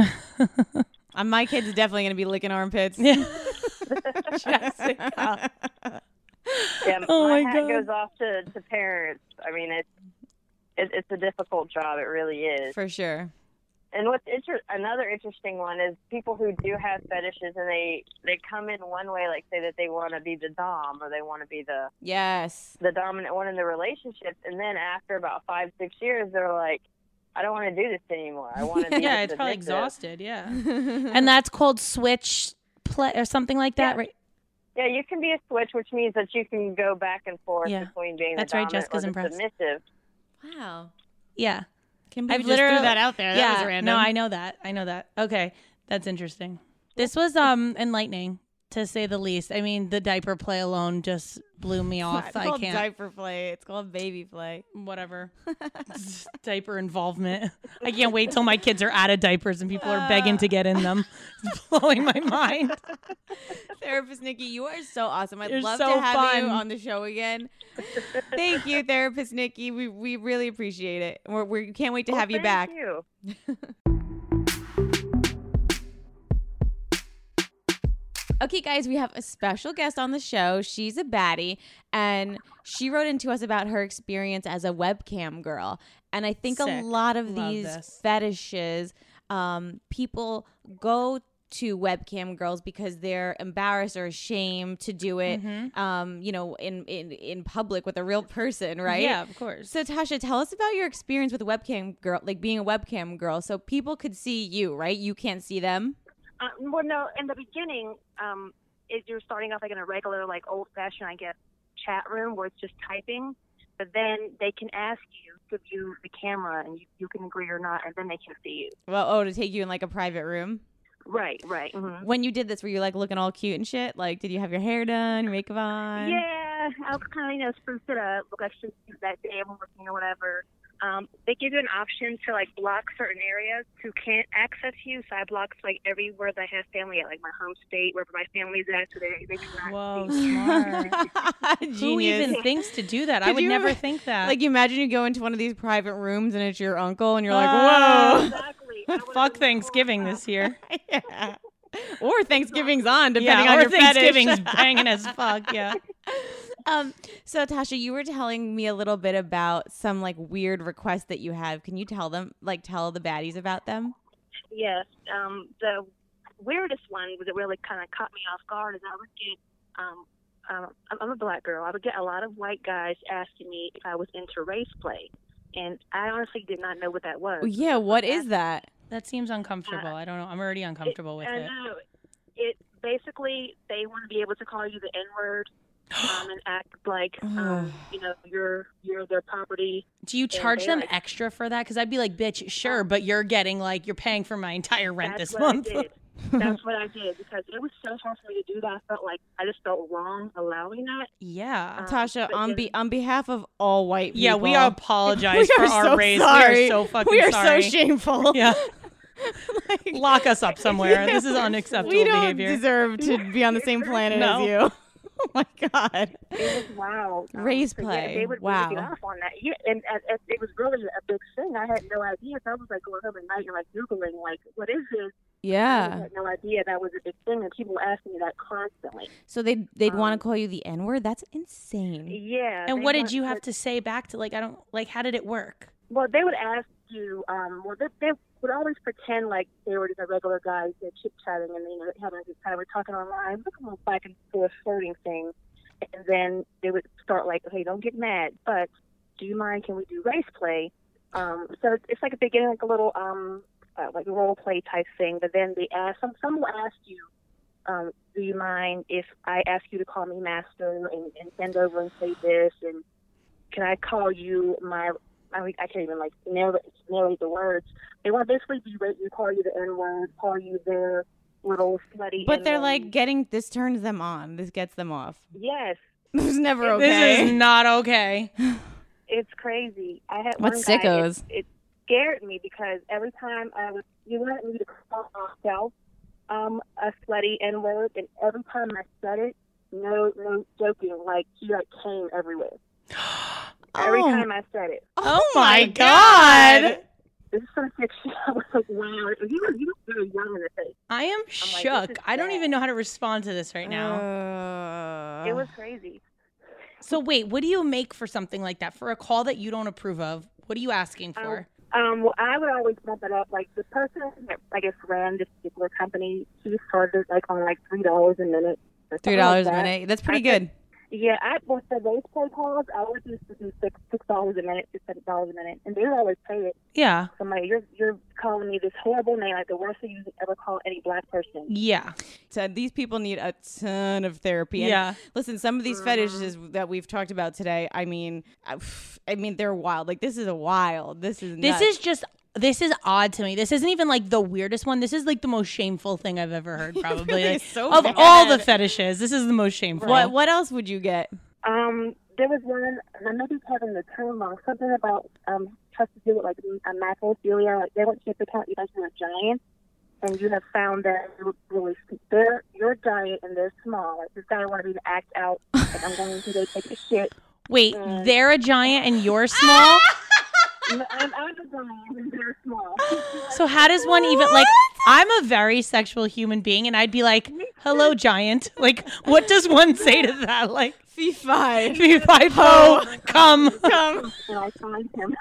My kid's definitely gonna be licking armpits. Yeah. Jessica. Yeah, Oh my my hat God. goes off to parents. I mean, it's a difficult job. It really is. For sure. And what's another interesting one is people who do have fetishes and they come in one way, like say that they want to be the dom or they want to be Yes. the dominant one in the relationship, and then after about 5-6 years, they're like, I don't want to do this anymore. I want to be Yeah, the it's probably submissive." exhausted. Yeah. And that's called switch play or something like that, Yeah. right? Yeah, you can be a switch, which means that you can go back and forth Yeah. between being That's the right, dominant Jessica's or the impressed. submissive. Wow. Yeah. Can I've just literally threw that out there. That was random. No, I know that. Okay. That's interesting. This was enlightening, to say the least. I mean, the diaper play alone just blew me off. It's I called can't. diaper play. It's called baby play. Whatever. Diaper involvement. I can't wait till my kids are out of diapers and people are begging to get in them. It's blowing my mind. Therapist Nikki, you are so awesome. I'd You're love so to have you fun. on the show again. Thank you, Therapist Nikki. We really appreciate it. We can't wait to have you back. Thank you. Okay, guys, we have a special guest on the show. She's a baddie, and she wrote into us about her experience as a webcam girl. And I think a Sick. lot of Love these this. fetishes, people go to webcam girls because they're embarrassed or ashamed to do it, in public with a real person, right? Yeah, of course. So Tasha, tell us about your experience with a webcam girl, like being a webcam girl, so people could see you, right? You can't see them. Well, no, in the beginning, you're starting off like in a regular, like old-fashioned, I guess, chat room where it's just typing. But then they can ask you, give you the camera, and you can agree or not, and then they can see you. Well, to take you in like a private room. Right. Mm-hmm. When you did this, were you like looking all cute and shit? Like, did you have your hair done, your makeup on? Yeah, I was kind of, spruce it up, look like that day I'm working or whatever. They give you an option to like block certain areas who can't access you. So I blocked like everywhere that I have family at, like my home state, wherever my family's at, so they cannot Whoa, see. smart. Who Genius. even thinks to do that? I Could would you- never think that. Like, imagine you go into one of these private rooms and it's your uncle, and you're like, Ah. whoa. Exactly. I would've Fuck been Thanksgiving cool. this year. Yeah. Or Thanksgiving's on, depending Yeah, on or your Thanksgiving's fetish. banging as fuck. Yeah. So Tasha, you were telling me a little bit about some like weird requests that you have. Can you tell the baddies about them? Yes. The weirdest one was it really kind of caught me off guard is I would get I'm a black girl. I would get a lot of white guys asking me if I was into race play, and I honestly did not know what that was. Yeah, what is that? That seems uncomfortable. I don't know. I'm already uncomfortable with it. I know. It basically they want to be able to call you the N-word. And act like you're their property. Do you charge them extra for that? Because I'd be like, bitch, sure, but you're getting like you're paying for my entire rent this month. That's what I did because it was so hard for me to do that. I just felt wrong allowing that. Yeah, Tasha, on behalf of all white people, yeah, we apologize for our race. Sorry. We are so fucking sorry. We are so shameful. Yeah. Lock us up somewhere. This is unacceptable behavior. We don't deserve to be on the same planet as you. Oh my God! It was wild. Race play. Yeah, they would really get off on that. Yeah, and it was really a big thing. I had no idea. So I was like going home at night and like Googling like, what is this? Yeah. I had no idea that was a big thing, and people asking me that constantly. So they'd want to call you the N-word? That's insane. Yeah. And what did you have to say back to how did it work? Well, they would ask you. They would always pretend like they were just a regular guy, chit chatting, and having a good time. We're talking online, looking back and forth, flirting thing, and then they would start like, "Hey, don't get mad, but do you mind? Can we do race play?" So it's like a beginning, like a little like a role play type thing. But then they ask some will ask you, "Do you mind if I ask you to call me master and send over and say this? And can I call you my?" I can't even like narrate the words. They want to basically be ready to call you the N-word, call you their little slutty. But they're like this turns them on. This gets them off. Yes. This is never okay. This is not okay. It's crazy. I had what one sickos? Guy, it scared me because every time you wanted me to call myself a slutty N-word, and every time I said it, no joking, like he came everywhere. Every time I said it. Oh my God. This is some sick shit. I was like, wow. He was very young in the face. I am shook. I don't even know how to respond to this right now. It was crazy. So wait, what do you make for something like that? For a call that you don't approve of, what are you asking for? Well, I would always bump it up. Like the person that I guess ran this particular company, he started like on like $3 a minute. $3 a minute. That's pretty good. Yeah, for those play calls, I always used to do $6 a minute, $7 a minute, and they would always pay it. Yeah. So I'm like, you're calling me this horrible name, like the worst thing you could ever call any black person. Yeah. So these people need a ton of therapy. Yeah. And listen, some of these fetishes that we've talked about today, I mean, they're wild. Like this is wild. This is nuts. This is odd to me. This isn't even like the weirdest one. This is like the most shameful thing I've ever heard, probably. Like, so of bad. all the fetishes, this is the most shameful. What else would you get? There was one, and I may be having the term wrong, something about has to do with like a macrophilia. Like they want you to count you guys are a giant, and you have found that you're giant and they're small. Like this guy wanted me to act out like I'm going to go take a shit. Wait, they're a giant and you're small? I'm a giant and they're small. So how does one even like? I'm a very sexual human being, and I'd be like, "Hello, giant." Like, what does one say to that? Like, fee fi po, come. And I find him.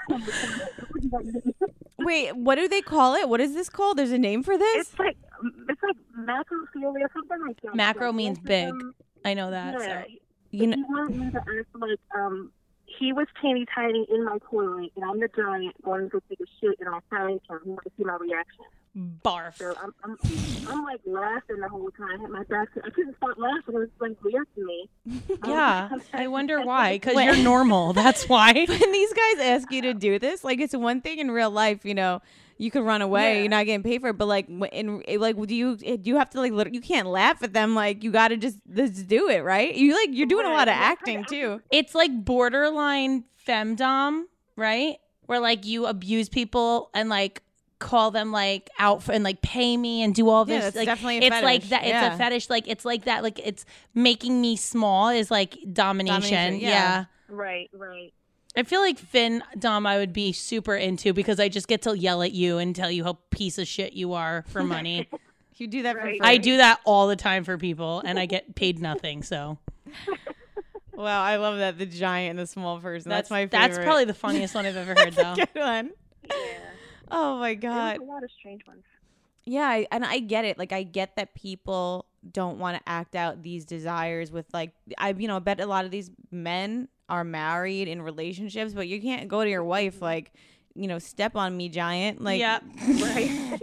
Wait, what do they call it? What is this called? There's a name for this? It's like macrophilia, something like that. Macro means big. I know that. Yeah. So. He wanted me to ask like he was teeny tiny in my toilet, and I'm the giant going to take a shit, and I found him. He wanted to see my reaction. Barf. So I'm like laughing the whole time. My back, I couldn't stop laughing. It was like weird to me. Yeah, I wonder why. Because you're normal. That's why. When these guys ask you to do this, like it's one thing in real life, you know. You could run away. You're not getting paid for it. But like, do you have to like? You can't laugh at them. Like, you got to just do it, right? You're doing a lot of acting too. It's like borderline femdom, right? Where like you abuse people and like call them like out and like pay me and do all this. That's like, definitely a it's fetish. like that. It's a fetish. Like it's like that. Like it's making me small is like domination. Yeah. Right. I feel like Dom I would be super into because I just get to yell at you and tell you how piece of shit you are for money. You do that for free. I do that all the time for people and I get paid nothing. So Wow, I love that. The giant and the small person. That's my favorite. That's probably the funniest one I've ever heard, though. Good one. Yeah. Oh my God. There's a lot of strange ones. Yeah, and I get it. Like, I get that people don't want to act out these desires with, like, I bet a lot of these men are married in relationships, but you can't go to your wife like, step on me, giant. Like, yeah. Right.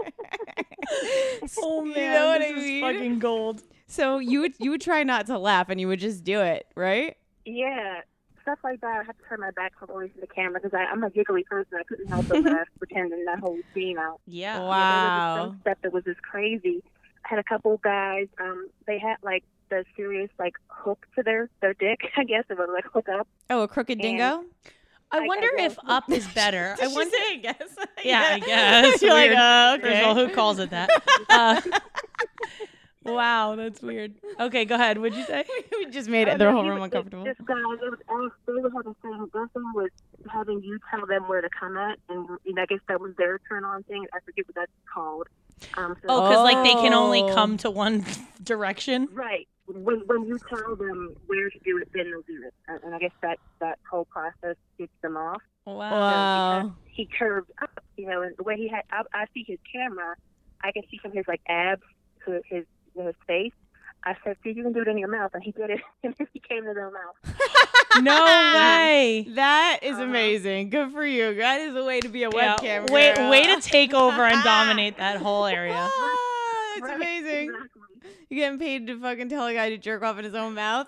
Oh man, you know what this I is mean? fucking gold. So you would try not to laugh and you would just do it, right? Yeah. Stuff like that. I have to turn my back from always to the camera because I'm a giggly person. I couldn't help but laugh, pretending that whole scene out. Yeah. Wow. Yeah, there was some stuff that was just crazy. I had a couple guys. They had like the serious like hook to their dick. I guess it was like hook up. Oh, a crooked dingo? I wonder if up is better. I wonder. I guess. Yeah, I guess. You're like, Weird. okay. First of all, who calls it that? Wow, that's weird. Okay, go ahead. What'd you say? We just made it, the whole room uncomfortable. This guy, they were having thing. Their thing was having you tell them where to come at, and I guess that was their turn on thing. I forget what that's called. Because like they can only come to one direction. Right. When you tell them where to do it, then they'll do it. And I guess that whole process gets them off. Wow. So he curved up, and the way he had, I see his camera. I can see from his like abs to his face. I said, see if you can do it in your mouth. And he did it, and he came to their mouth. No way. That is amazing. Good for you. That is a way to be a webcam girl. Way to take over and dominate that whole area. It's Right, amazing. Exactly. You're getting paid to fucking tell a guy to jerk off in his own mouth.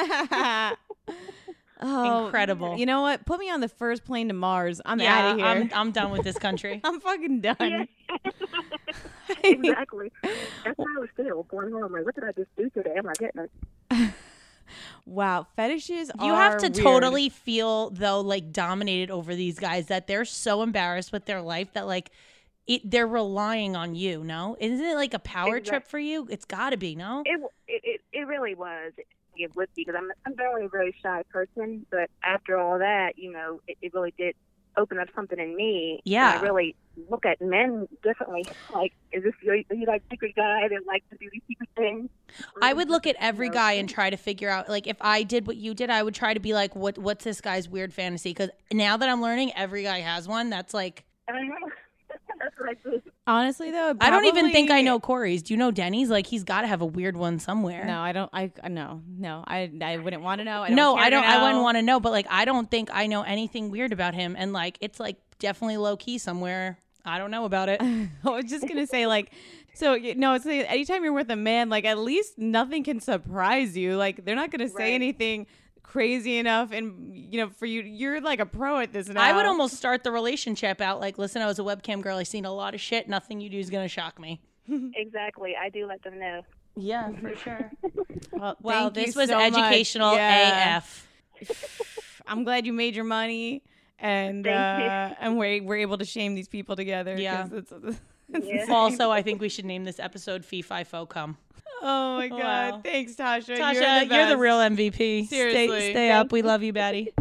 Oh, Incredible. You know what? Put me on the first plane to Mars. I'm out of here. I'm done with this country. I'm fucking done. Yeah. Exactly. That's how I was still going home. Like, what did I just do today? Am I getting it? Wow, fetishes You are have to weird. totally feel, though, like dominated over these guys, that they're so embarrassed with their life that like they're relying on you. No, isn't it like a power trip for you? It's got to be, no. It really was. It would be because I'm a very, very shy person. But after all that, it really did open up something in me. Yeah. And I really look at men differently. Like, are you like secret guy that likes to do these secret things? I would look at every guy and try to figure out, like, if I did what you did, I would try to be like, what's this guy's weird fantasy? Because now that I'm learning, every guy has one. That's like, I know. That's what I did. Honestly, though, I don't even think I know Corey's. Do you know Denny's? Like, he's got to have a weird one somewhere. No, I don't. No. I wouldn't want to know. I wouldn't want to know. But like, I don't think I know anything weird about him. And like, it's like definitely low key somewhere. I don't know about it. I was just gonna say like, so it's like, anytime you're with a man, like at least nothing can surprise you. Like they're not gonna say anything crazy enough, and for you're like a pro at this now. I would almost start the relationship out like, listen, I was a webcam girl. I've seen a lot of shit. Nothing you do is gonna shock me. Exactly. I do let them know. Yeah, for sure. Well, this was educational AF. I'm glad you made your money, and we're able to shame these people together. Yeah. Yeah. Also, I think we should name this episode Fee Fi Fo Cum. Oh my God! Wow. Thanks, Tasha. Tasha, you're the real MVP. Seriously. Stay up. We love you, Batty.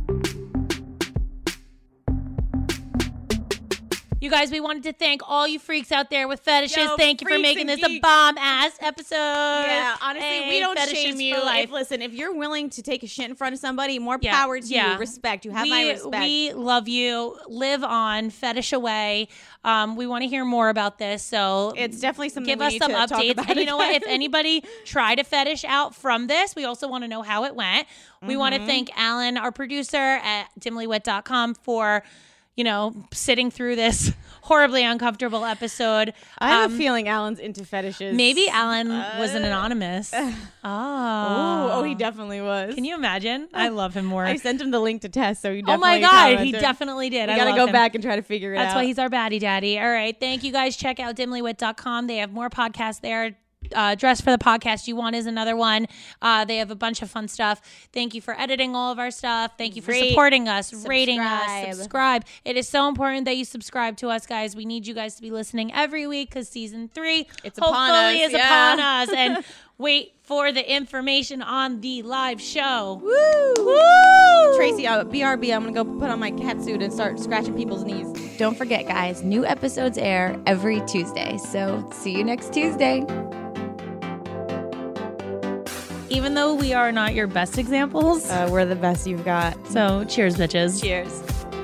You guys, we wanted to thank all you freaks out there with fetishes. Yo, Thank you for freaks making and this a geeks. bomb-ass episode. Yeah, honestly, Hey, we don't fetishes shame you. for life. If you're willing to take a shit in front of somebody, more power to you. Respect. You have my respect. We love you. Live on. Fetish away. We want to hear more about this, so It's definitely something give we us need some to talk updates. about And you know what? again. If anybody tried a fetish out from this, we also want to know how it went. We want to thank Alan, our producer at dimlywit.com, for sitting through this horribly uncomfortable episode. I have a feeling Alan's into fetishes. Maybe Alan was an anonymous. Oh, he definitely was. Can you imagine? I love him more. I sent him the link to Tess, so he Oh definitely my God, he commented. definitely did. We I gotta love go him. back and try to figure it out. That's why he's our baddie daddy. All right. Thank you guys. Check out dimlywit.com. They have more podcasts there. Dress for the Podcast You Want is another one. They have a bunch of fun stuff. Thank you for editing all of our stuff. Thank you for supporting us, rating us, subscribe. It is so important that you subscribe to us, guys. We need you guys to be listening every week because season 3 It's upon hopefully us, is yeah. upon us. And wait for the information on the live show. Woo! Tracy, BRB, I'm gonna go put on my cat suit and start scratching people's knees. Don't forget, guys, new episodes air every Tuesday. So see you next Tuesday. even though we are not your best examples. We're the best you've got. So cheers, bitches. Cheers.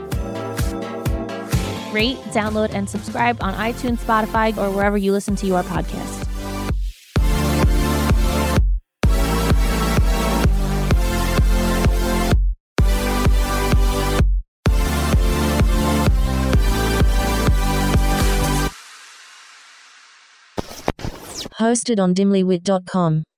Rate, download, and subscribe on iTunes, Spotify, or wherever you listen to your podcast. Hosted on dimlywit.com.